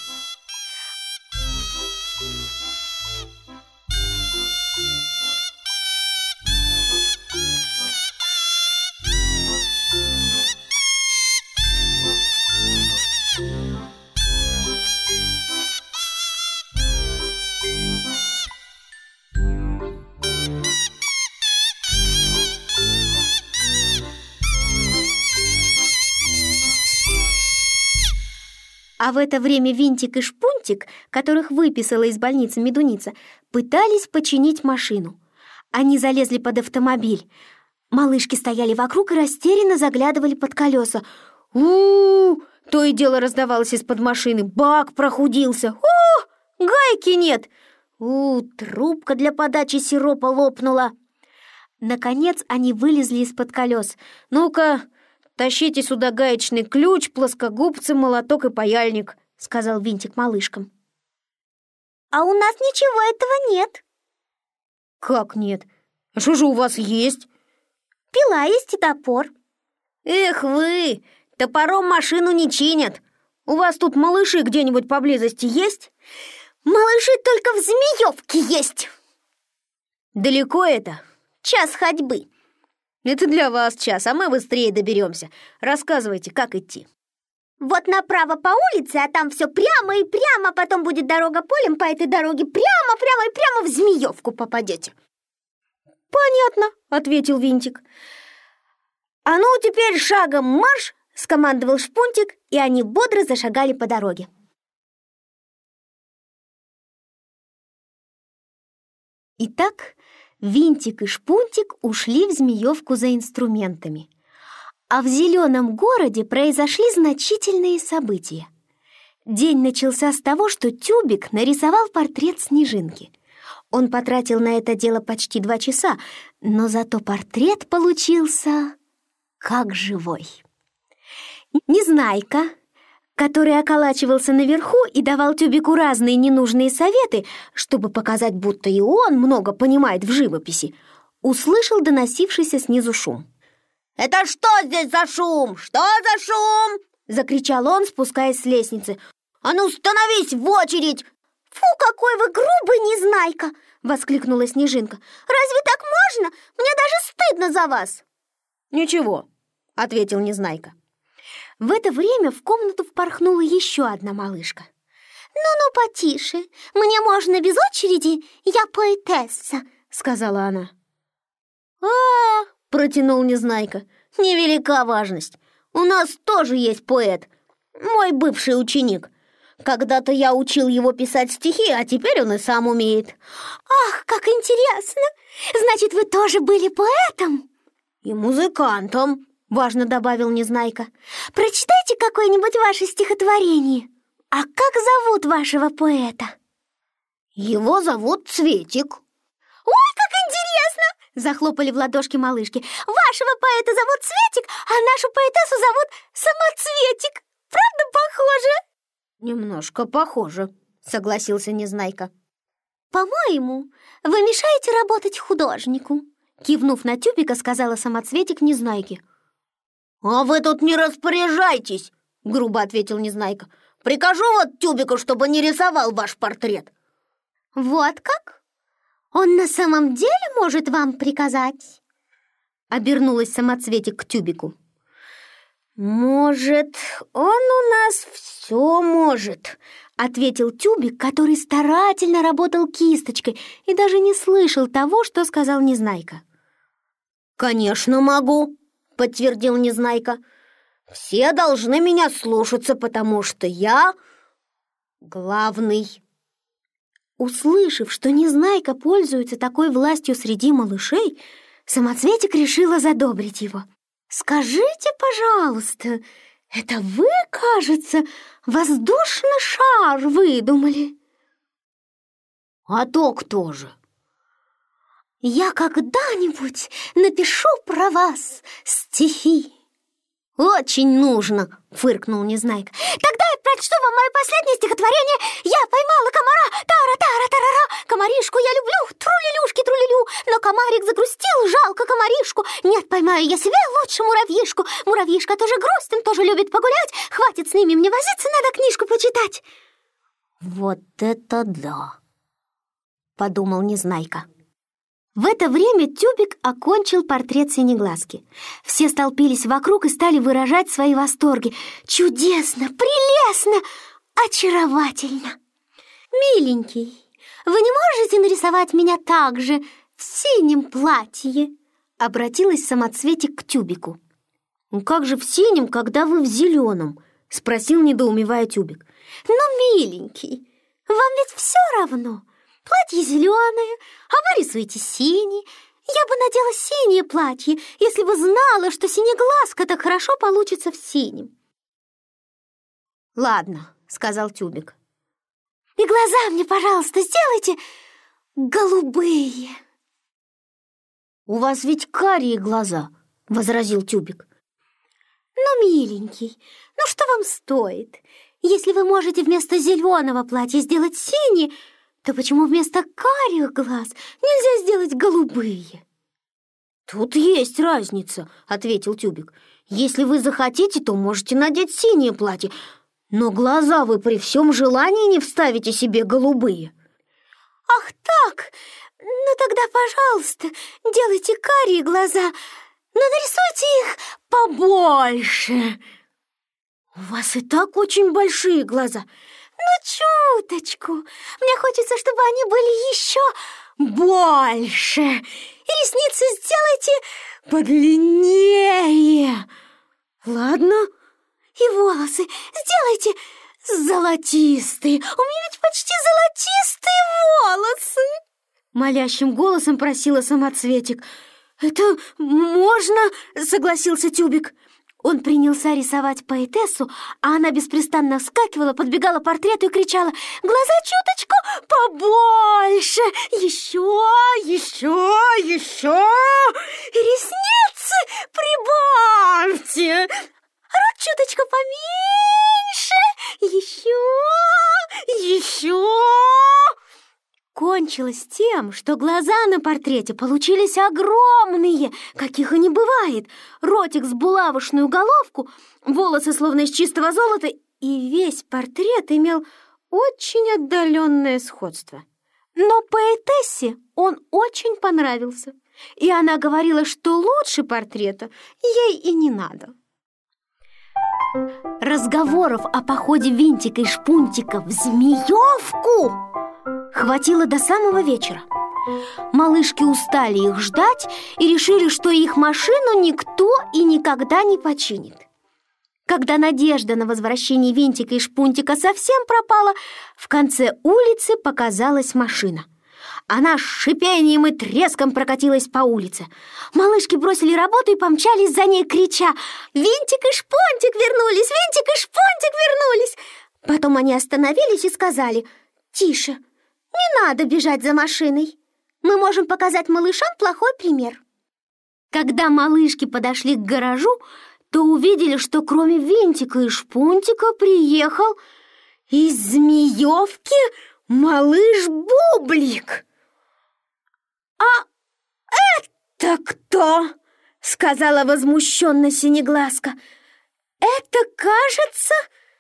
А в это время Винтик и Шпунтик, которых выписала из больницы Медуница, пытались починить машину. Они залезли под автомобиль. Малышки стояли вокруг и растерянно заглядывали под колеса. «У-у-у!» — то и дело раздавалось из-под машины. «Бак прохудился! О, гайки нет! У, трубка для подачи сиропа лопнула!» Наконец они вылезли из-под колес. «Ну-ка, тащите сюда гаечный ключ, плоскогубцы, молоток и паяльник», — сказал Винтик малышкам. «А у нас ничего этого нет». «Как нет? А что же у вас есть?» «Пила есть и топор». «Эх вы, топором машину не чинят. У вас тут малыши где-нибудь поблизости есть?» «Малыши только в Змеевке есть». «Далеко это?» «Час ходьбы». «Это для вас час, а мы быстрее доберемся. Рассказывайте, как идти». «Вот направо по улице, а там все прямо и прямо, потом будет дорога полем, по этой дороге прямо, прямо и прямо в Змеевку попадете». «Понятно», — ответил Винтик. «А ну теперь шагом марш!» — скомандовал Шпунтик, и они бодро зашагали по дороге. Итак, Винтик и Шпунтик ушли в Змеевку за инструментами. А в зеленом городе произошли значительные события. День начался с того, что Тюбик нарисовал портрет Снежинки. Он потратил на это дело почти два часа, но зато портрет получился как живой. Незнайка, который околачивался наверху и давал Тюбику разные ненужные советы, чтобы показать, будто и он много понимает в живописи, услышал доносившийся снизу шум. «Это что здесь за шум? Что за шум?» — закричал он, спускаясь с лестницы. «А ну, становись в очередь!» «Фу, какой вы грубый, Незнайка!» — воскликнула Снежинка. «Разве так можно? Мне даже стыдно за вас!» «Ничего», — ответил Незнайка. В это время в комнату впорхнула еще одна малышка. «Ну-ну, потише, мне можно без очереди, я поэтесса», — сказала она. «А, — протянул Незнайка, — невелика важность. У нас тоже есть поэт, мой бывший ученик. Когда-то я учил его писать стихи, а теперь он и сам умеет». «Ах, как интересно! Значит, вы тоже были поэтом?» «И музыкантом», — важно добавил Незнайка. «Прочитайте какое-нибудь ваше стихотворение. А как зовут вашего поэта?» «Его зовут Цветик». «Ой, как интересно!» — захлопали в ладошки малышки. «Вашего поэта зовут Цветик, а нашу поэтессу зовут Самоцветик. Правда похоже?» «Немножко похоже», — согласился Незнайка. «По-моему, вы мешаете работать художнику», — кивнув на Тюбика, сказала Самоцветик Незнайке. «А вы тут не распоряжайтесь», — грубо ответил Незнайка. «Прикажу вот Тюбику, чтобы не рисовал ваш портрет». «Вот как? Он на самом деле может вам приказать?» Обернулась Самоцветик к Тюбику. «Может, он у нас все может», — ответил Тюбик, который старательно работал кисточкой и даже не слышал того, что сказал Незнайка. «Конечно могу», — подтвердил Незнайка. «Все должны меня слушаться, потому что я главный». Услышав, что Незнайка пользуется такой властью среди малышей, Самоцветик решила задобрить его. «Скажите, пожалуйста, это вы, кажется, воздушный шар выдумали?» «А то кто же?» «Я когда-нибудь напишу про вас стихи». «Очень нужно», — фыркнул Незнайка. «Тогда я прочту вам мое последнее стихотворение. Я поймала комара, тара-тара-тарара. Комаришку я люблю, трулилюшки-трулилю. Но комарик загрустил, жалко комаришку. Нет, поймаю я себе лучше муравьишку. Муравьишка тоже грустен, тоже любит погулять. Хватит с ними мне возиться, надо книжку почитать». «Вот это да», — подумал Незнайка. В это время Тюбик окончил портрет Синеглазки. Все столпились вокруг и стали выражать свои восторги. «Чудесно! Прелестно! Очаровательно! Миленький, вы не можете нарисовать меня так же в синем платье?» Обратилась Самоцветик к Тюбику. «Ну как же в синем, когда вы в зеленом?» — спросил, недоумевая Тюбик. «Ну, миленький, вам ведь все равно. Платье зеленое, а вы рисуете синий. Я бы надела синее платье, если бы знала, что Синеглазка так хорошо получится в синем». «Ладно», — сказал Тюбик. «И глаза мне, пожалуйста, сделайте голубые». «У вас ведь карие глаза», — возразил Тюбик. «Ну, миленький, ну что вам стоит? Если вы можете вместо зеленого платья сделать синий, то почему вместо карих глаз нельзя сделать голубые?» «Тут есть разница», — ответил Тюбик. «Если вы захотите, то можете надеть синее платье, но глаза вы при всем желании не вставите себе голубые». «Ах так? Ну тогда, пожалуйста, делайте карие глаза, но нарисуйте их побольше». «У вас и так очень большие глаза». «Ну, чуточку. Мне хочется, чтобы они были еще больше. И ресницы сделайте подлиннее». «Ладно». «И волосы сделайте золотистые. У меня ведь почти золотистые волосы». Молящим голосом просила Самоцветик. «Это можно?» — согласился Тюбик. Он принялся рисовать поэтессу, а она беспрестанно вскакивала, подбегала к портрету и кричала: «Глаза чуточку побольше! Еще, еще, еще! И ресницы прибавьте! Рот чуточку поменьше! Еще, еще!» Кончилось тем, что глаза на портрете получились огромные, каких и не бывает, ротик с булавочную головку, волосы словно из чистого золота, и весь портрет имел очень отдаленное сходство. Но поэтессе он очень понравился, и она говорила, что лучше портрета ей и не надо. Разговоров о походе Винтика и Шпунтика в Змеевку хватило до самого вечера. Малышки устали их ждать и решили, что их машину никто и никогда не починит. Когда надежда на возвращение Винтика и Шпунтика совсем пропала, в конце улицы показалась машина. Она с шипением и треском прокатилась по улице. Малышки бросили работу и помчались за ней, крича: «Винтик и Шпунтик вернулись! Винтик и Шпунтик вернулись!» Потом они остановились и сказали: «Тише, не надо бежать за машиной. Мы можем показать малышам плохой пример». Когда малышки подошли к гаражу, то увидели, что кроме Винтика и Шпунтика приехал из Змеевки малыш Бублик. «А это кто?» — сказала возмущенно Синеглазка. «Это, кажется,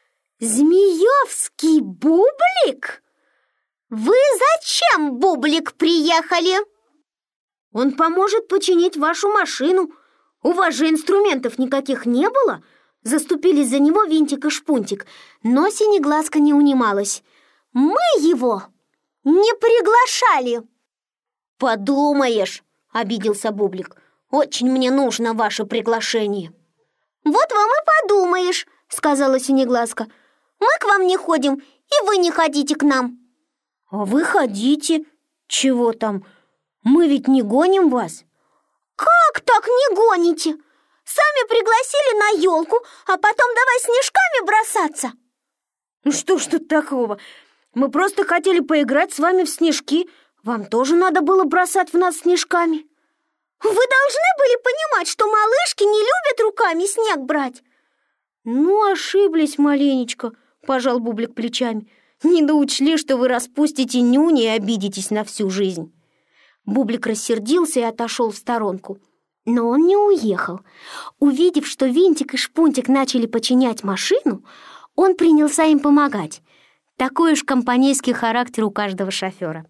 Змеевский Бублик? Вы зачем, Бублик, приехали?» «Он поможет починить вашу машину. У вас же инструментов никаких не было?» Заступились за него Винтик и Шпунтик, но Синеглазка не унималась. «Мы его не приглашали!» «Подумаешь!» — обиделся Бублик. «Очень мне нужно ваше приглашение!» «Вот вам и подумаешь!» — сказала Синеглазка. «Мы к вам не ходим, и вы не ходите к нам!» «А вы ходите! Чего там? Мы ведь не гоним вас!» «Как так не гоните? Сами пригласили на елку, а потом давай снежками бросаться!» «Ну что ж тут такого? Мы просто хотели поиграть с вами в снежки. Вам тоже надо было бросать в нас снежками». «Вы должны были понимать, что малышки не любят руками снег брать». «Ну, ошиблись маленечко», — пожал Бублик плечами. «Не доучли, что вы распустите нюни и обидитесь на всю жизнь». Бублик рассердился и отошел в сторонку. Но он не уехал. Увидев, что Винтик и Шпунтик начали починять машину, он принялся им помогать. Такой уж компанейский характер у каждого шофера.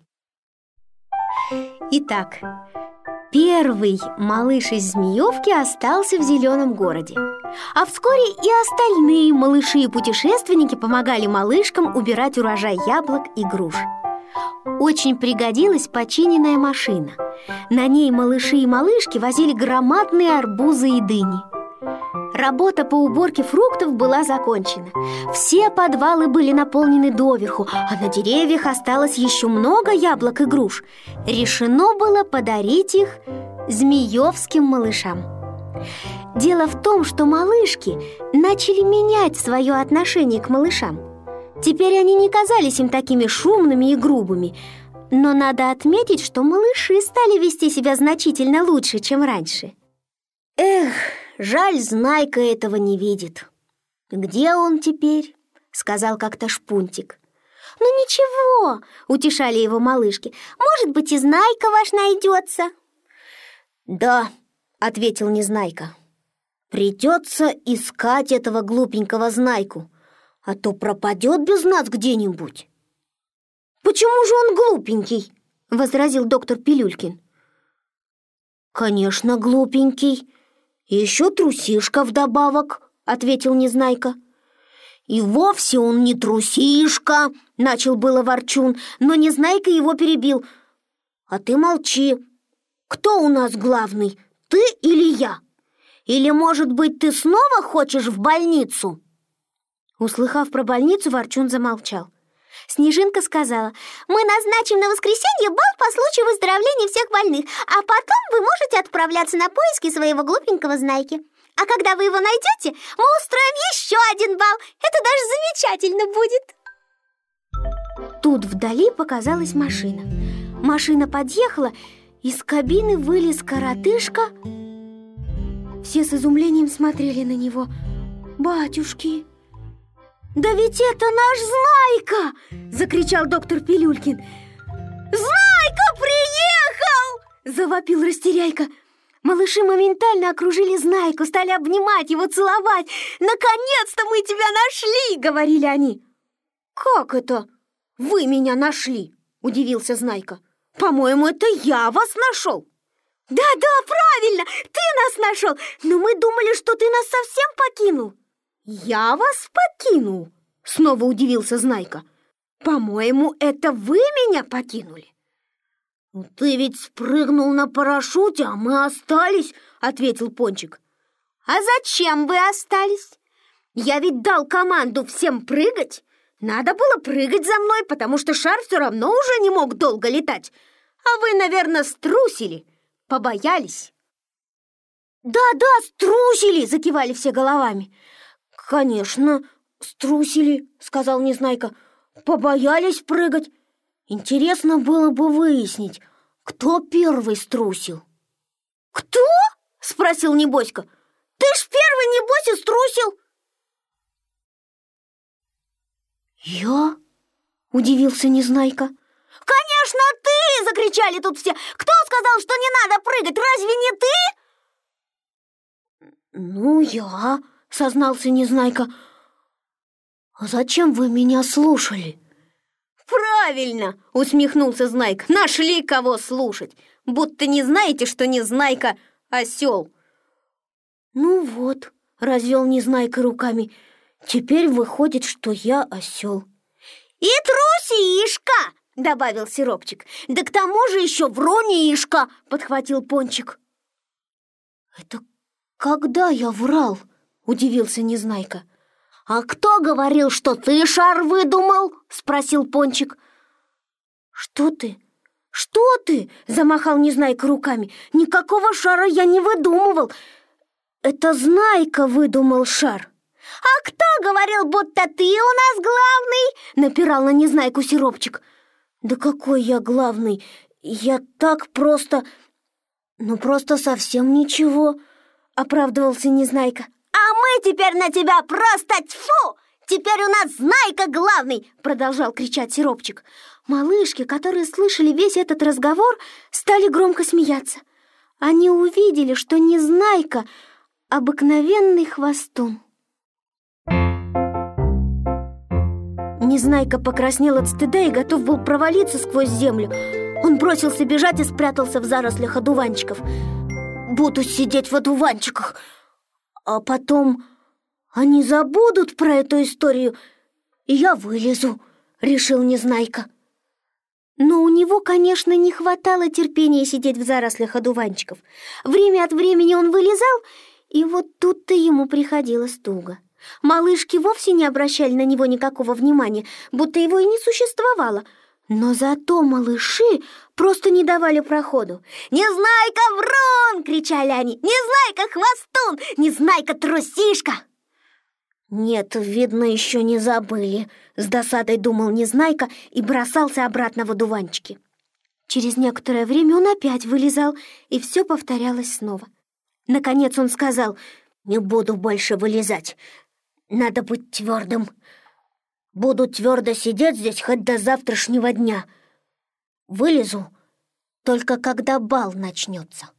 Итак, первый малыш из Змеевки остался в зеленом городе. А вскоре и остальные малыши и путешественники помогали малышкам убирать урожай яблок и груш. Очень пригодилась починенная машина. На ней малыши и малышки возили громадные арбузы и дыни. Работа по уборке фруктов была закончена. Все подвалы были наполнены доверху, а на деревьях осталось еще много яблок и груш. Решено было подарить их змеевским малышам. Дело в том, что малышки начали менять свое отношение к малышам. Теперь они не казались им такими шумными и грубыми. Но надо отметить, что малыши стали вести себя значительно лучше, чем раньше. Эх, жаль, Знайка этого не видит. «Где он теперь?» — сказал как-то Шпунтик. «Ну ничего», — утешали его малышки, «может быть, и Знайка ваш найдется». «Да», — ответил Незнайка, «придется искать этого глупенького Знайку, а то пропадет без нас где-нибудь». «Почему же он глупенький?» — возразил доктор Пилюлькин. «Конечно, глупенький. И еще трусишка вдобавок», — ответил Незнайка. «И вовсе он не трусишка», — начал было Ворчун, но Незнайка его перебил. «А ты молчи. Кто у нас главный, ты или я? Или, может быть, ты снова хочешь в больницу?» Услыхав про больницу, Ворчун замолчал. Снежинка сказала: «Мы назначим на воскресенье бал по случаю выздоровления всех больных, а потом вы можете отправляться на поиски своего глупенького Знайки. А когда вы его найдете, мы устроим еще один бал. Это даже замечательно будет». Тут вдали показалась машина. Машина подъехала, из кабины вылез коротышка. Все с изумлением смотрели на него. «Батюшки! Да ведь это наш Знайка!» — закричал доктор Пилюлькин. «Знайка приехал!» — завопил Растеряйка. Малыши моментально окружили Знайку, стали обнимать его, целовать. «Наконец-то мы тебя нашли!» — говорили они. «Как это вы меня нашли?» — удивился Знайка. «По-моему, это я вас нашел». «Да-да, правильно, ты нас нашел, но мы думали, что ты нас совсем покинул». «Я вас покинул?» — снова удивился Знайка. «По-моему, это вы меня покинули». «Ты ведь спрыгнул на парашюте, а мы остались», — ответил Пончик. «А зачем вы остались? Я ведь дал команду всем прыгать. Надо было прыгать за мной, потому что шар все равно уже не мог долго летать. А вы, наверное, струсили, побоялись». «Да-да, струсили!» — закивали все головами. «Конечно, струсили», — сказал Незнайка. «Побоялись прыгать. Интересно было бы выяснить, кто первый струсил». «Кто?» — спросил Небоська. «Ты ж первый, небось, и струсил!» «Я?» — удивился Незнайка. «Конечно, ты!» — закричали тут все. «Кто сказал, что не надо прыгать? Разве не ты?» «Ну, я», — сознался Незнайка. «А зачем вы меня слушали?» «Правильно!» — усмехнулся Знайка. «Нашли кого слушать! Будто не знаете, что Незнайка — осел!» «Ну вот», — развел Незнайка руками, — «теперь выходит, что я осел». «И трусишка!» — добавил Сиропчик. «Да к тому же еще врунишка!» — подхватил Пончик. «Это когда я врал?» — удивился Незнайка. «А кто говорил, что ты шар выдумал?» — спросил Пончик. «Что ты? Что ты?» — замахал Незнайка руками. «Никакого шара я не выдумывал. Это Знайка выдумал шар». «А кто говорил, будто ты у нас главный?» — напирал на Незнайку Сиропчик. «Да какой я главный? Я так просто... Ну, просто совсем ничего», — оправдывался Незнайка. «А мы теперь на тебя просто тьфу! Теперь у нас Знайка главный!» — продолжал кричать Сиропчик. Малышки, которые слышали весь этот разговор, стали громко смеяться. Они увидели, что Незнайка — обыкновенный хвостун. Незнайка покраснел от стыда и готов был провалиться сквозь землю. Он бросился бежать и спрятался в зарослях одуванчиков. «Буду сидеть в одуванчиках, а потом они забудут про эту историю, и я вылезу», — решил Незнайка. Но у него, конечно, не хватало терпения сидеть в зарослях одуванчиков. Время от времени он вылезал, и вот тут-то ему приходилось туго. Малышки вовсе не обращали на него никакого внимания, будто его и не существовало. Но зато малыши просто не давали проходу. «Незнайка врун!» — кричали они. «Незнайка хвостун! Незнайка трусишка!» «Нет, видно, еще не забыли», — с досадой думал Незнайка и бросался обратно в одуванчики. Через некоторое время он опять вылезал, и все повторялось снова. Наконец он сказал: «Не буду больше вылезать. Надо быть твердым. Буду твердо сидеть здесь хоть до завтрашнего дня. Вылезу только когда бал начнется».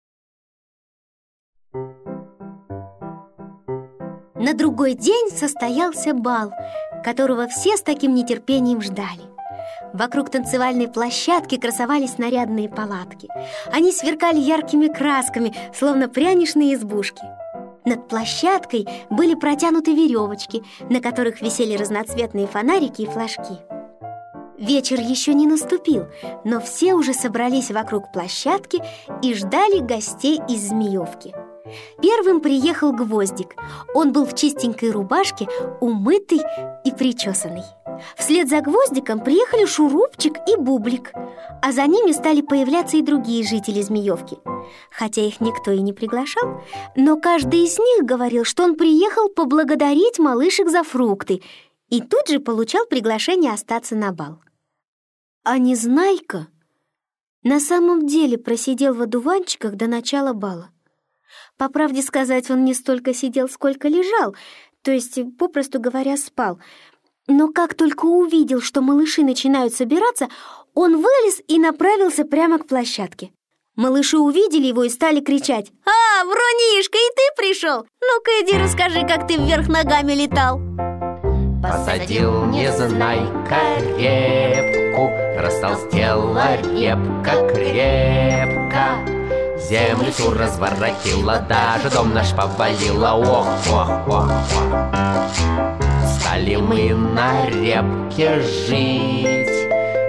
На другой день состоялся бал, которого все с таким нетерпением ждали. Вокруг танцевальной площадки красовались нарядные палатки. Они сверкали яркими красками, словно пряничные избушки. Над площадкой были протянуты веревочки, на которых висели разноцветные фонарики и флажки. Вечер еще не наступил, но все уже собрались вокруг площадки и ждали гостей из Змеевки. Первым приехал Гвоздик. Он был в чистенькой рубашке, умытый и причесанный. Вслед за Гвоздиком приехали Шурупчик и Бублик, а за ними стали появляться и другие жители Змеевки. Хотя их никто и не приглашал, но каждый из них говорил, что он приехал поблагодарить малышек за фрукты, и тут же получал приглашение остаться на бал. А Незнайка на самом деле просидел в одуванчиках до начала бала. По правде сказать, он не столько сидел, сколько лежал, то есть, попросту говоря, спал. Но как только увидел, что малыши начинают собираться, он вылез и направился прямо к площадке. Малыши увидели его и стали кричать: «А, Врунишка, и ты пришел? Ну-ка иди расскажи, как ты вверх ногами летал». Посадил Незнайка репку, растолстела репка крепко. Землю всю разворотила, даже дом наш повалила. Ох, ох, ох, ох. Стали мы на репке жить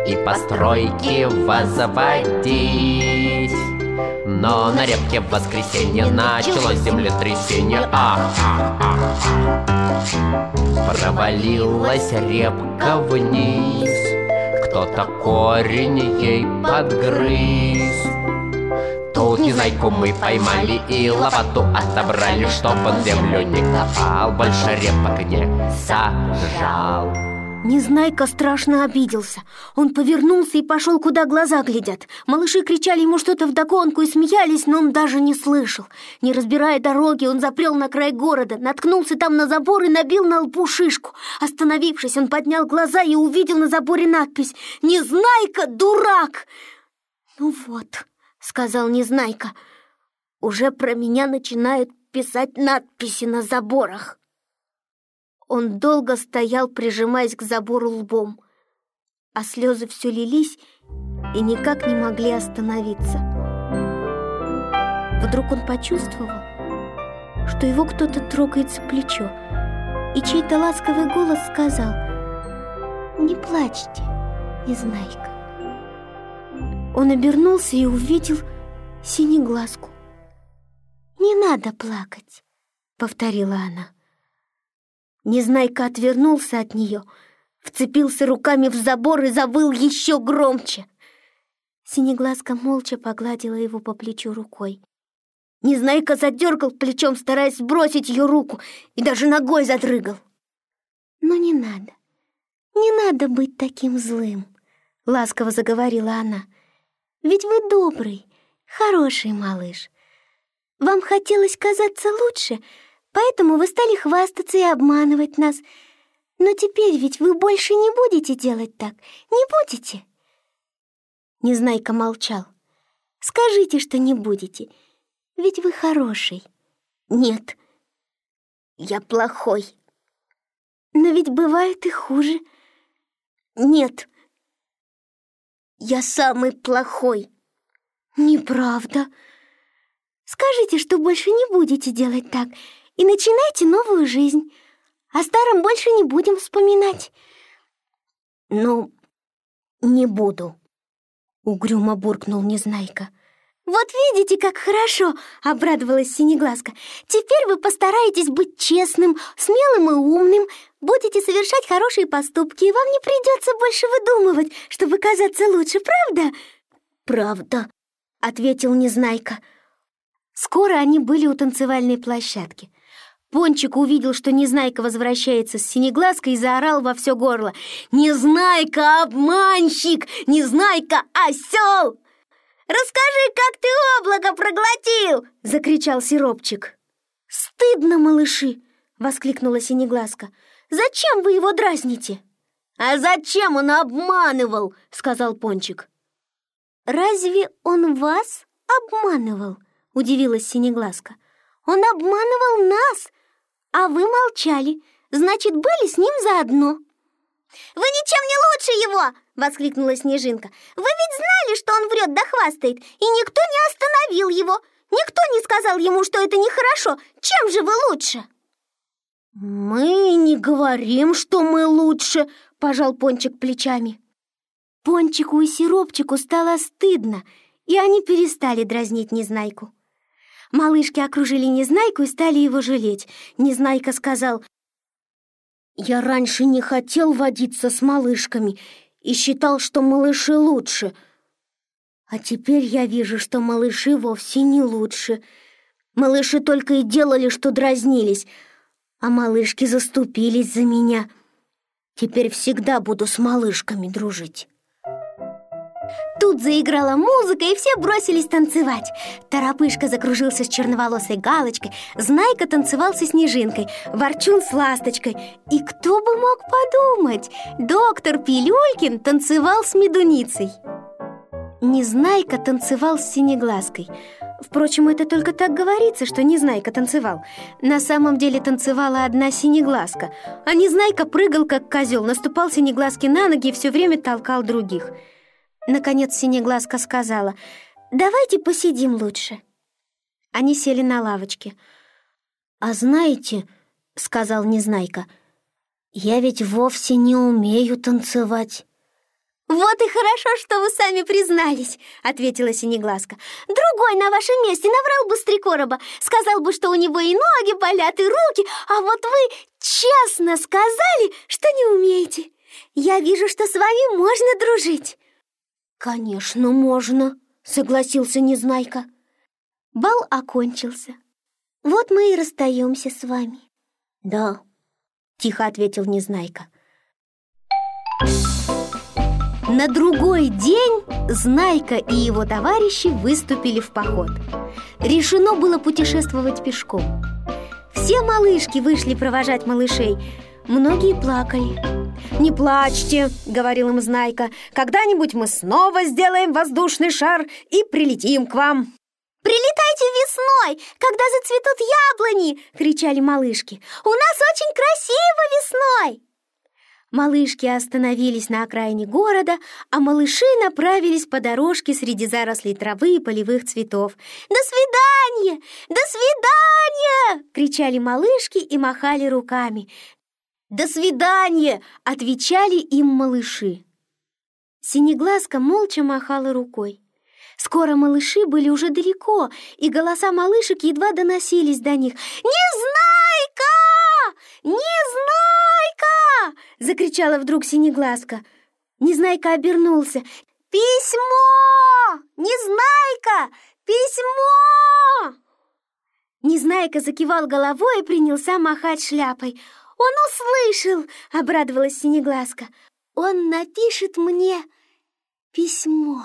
и постройки возводить. Но на репке в воскресенье началось землетрясение. Ах, ах, ах, ах. Провалилась репка вниз, кто-то корень ей подгрыз. Тут Незнайку мы поймали и лопату отобрали, чтоб он землю не копал, больше репок не сажал. Незнайка страшно обиделся. Он повернулся и пошел, куда глаза глядят. Малыши кричали ему что-то вдогонку и смеялись, но он даже не слышал. Не разбирая дороги, он запрел на край города, наткнулся там на забор и набил на лбу шишку. Остановившись, он поднял глаза и увидел на заборе надпись «Незнайка, дурак!» «Ну вот», — сказал Незнайка, — «уже про меня начинают писать надписи на заборах». Он долго стоял, прижимаясь к забору лбом, а слезы все лились и никак не могли остановиться. Вдруг он почувствовал, что его кто-то трогает за плечо, и чей-то ласковый голос сказал: «Не плачьте, Незнайка». Он обернулся и увидел Синеглазку. «Не надо плакать», — повторила она. Незнайка отвернулся от нее, вцепился руками в забор и завыл еще громче. Синеглазка молча погладила его по плечу рукой. Незнайка задергал плечом, стараясь сбросить ее руку, и даже ногой задрыгал. «Но не надо, не надо быть таким злым», — ласково заговорила она. «Ведь вы добрый, хороший малыш. Вам хотелось казаться лучше, поэтому вы стали хвастаться и обманывать нас. Но теперь ведь вы больше не будете делать так, не будете?» Незнайка молчал. «Скажите, что не будете, ведь вы хороший». «Нет, я плохой». «Но ведь бывает и хуже». «Нет, я самый плохой». «Неправда. Скажите, что больше не будете делать так, и начинайте новую жизнь. О старом больше не будем вспоминать». «Ну, не буду», — угрюмо буркнул Незнайка. «Вот видите, как хорошо!» — обрадовалась Синеглазка. «Теперь вы постараетесь быть честным, смелым и умным, будете совершать хорошие поступки, и вам не придется больше выдумывать, чтобы казаться лучше, правда?» «Правда», — ответил Незнайка. Скоро они были у танцевальной площадки. Пончик увидел, что Незнайка возвращается с Синеглазкой, и заорал во все горло: «Незнайка, обманщик! Незнайка, осел! Расскажи, как ты облако проглотил!» — закричал Сиропчик. «Стыдно, малыши!» — воскликнула Синеглазка. «Зачем вы его дразните?» «А зачем он обманывал?» — сказал Пончик. «Разве он вас обманывал?» — удивилась Синеглазка. «Он обманывал нас, а вы молчали. Значит, были с ним заодно». «Вы ничем не лучше его!» — воскликнула Снежинка. «Вы ведь знали, что он врет да хвастает, и никто не остановил его. Никто не сказал ему, что это нехорошо. Чем же вы лучше?» «Мы не говорим, что мы лучше», — пожал Пончик плечами. Пончику и Сиропчику стало стыдно, и они перестали дразнить Незнайку. Малышки окружили Незнайку и стали его жалеть. Незнайка сказал: «Я раньше не хотел водиться с малышками и считал, что малыши лучше. А теперь я вижу, что малыши вовсе не лучше. Малыши только и делали, что дразнились, а малышки заступились за меня. Теперь всегда буду с малышками дружить». Тут заиграла музыка, и все бросились танцевать. Торопышка закружился с черноволосой Галочкой, Знайка танцевал со Снежинкой, Ворчун с Ласточкой. И кто бы мог подумать, доктор Пилюлькин танцевал с Медуницей. Незнайка танцевал с Синеглазкой. Впрочем, это только так говорится, что Незнайка танцевал. На самом деле танцевала одна Синеглазка, а Незнайка прыгал, как козел, наступал Синеглазке на ноги и все время толкал других. Наконец Синеглазка сказала: «Давайте посидим лучше». Они сели на лавочке. «А знаете, — сказал Незнайка, — я ведь вовсе не умею танцевать». «Вот и хорошо, что вы сами признались», — ответила Синеглазка. «Другой на вашем месте наврал бы с три короба, сказал бы, что у него и ноги болят, и руки, а вот вы честно сказали, что не умеете. Я вижу, что с вами можно дружить». «Конечно, можно», — согласился Незнайка. Бал окончился. «Вот мы и расстаемся с вами». «Да», — тихо ответил Незнайка. На другой день Знайка и его товарищи выступили в поход. Решено было путешествовать пешком. Все малышки вышли провожать малышей. Многие плакали. «Не плачьте», — говорил им Знайка, «когда-нибудь мы снова сделаем воздушный шар и прилетим к вам». «Прилетайте весной, когда зацветут яблони!» — кричали малышки. «У нас очень красиво весной!» Малышки остановились на окраине города, а малыши направились по дорожке среди зарослей травы и полевых цветов. «До свидания! До свидания!» — кричали малышки и махали руками. «До свидания!» — отвечали им малыши. Синеглазка молча махала рукой. Скоро малыши были уже далеко, и голоса малышек едва доносились до них. «Незнайка! Незнайка!» — закричала вдруг Синеглазка. Незнайка обернулся. «Письмо! Незнайка! Письмо!» Незнайка закивал головой и принялся махать шляпой. «Он услышал!» — обрадовалась Синеглазка. «Он напишет мне письмо».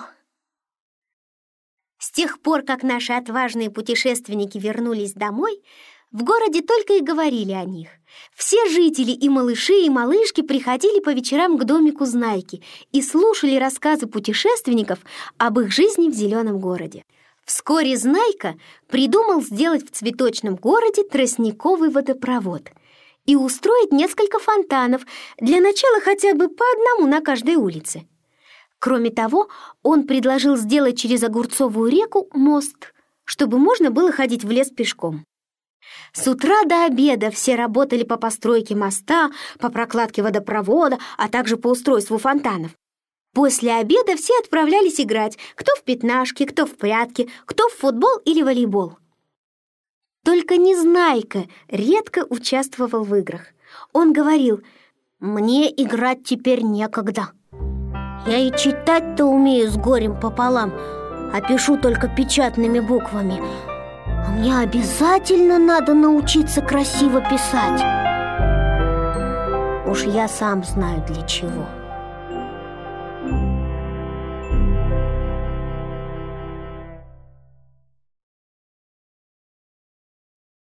С тех пор, как наши отважные путешественники вернулись домой, в городе только и говорили о них. Все жители, и малыши, и малышки, приходили по вечерам к домику Знайки и слушали рассказы путешественников об их жизни в зеленом городе. Вскоре Знайка придумал сделать в цветочном городе тростниковый водопровод и устроить несколько фонтанов, для начала хотя бы по одному на каждой улице. Кроме того, он предложил сделать через Огурцовую реку мост, чтобы можно было ходить в лес пешком. С утра до обеда все работали по постройке моста, по прокладке водопровода, а также по устройству фонтанов. После обеда все отправлялись играть, кто в пятнашки, кто в прятки, кто в футбол или волейбол. Только Незнайка редко участвовал в играх. Он говорил: «Мне играть теперь некогда. Я и читать-то умею с горем пополам, а пишу только печатными буквами. А мне обязательно надо научиться красиво писать. Уж я сам знаю для чего».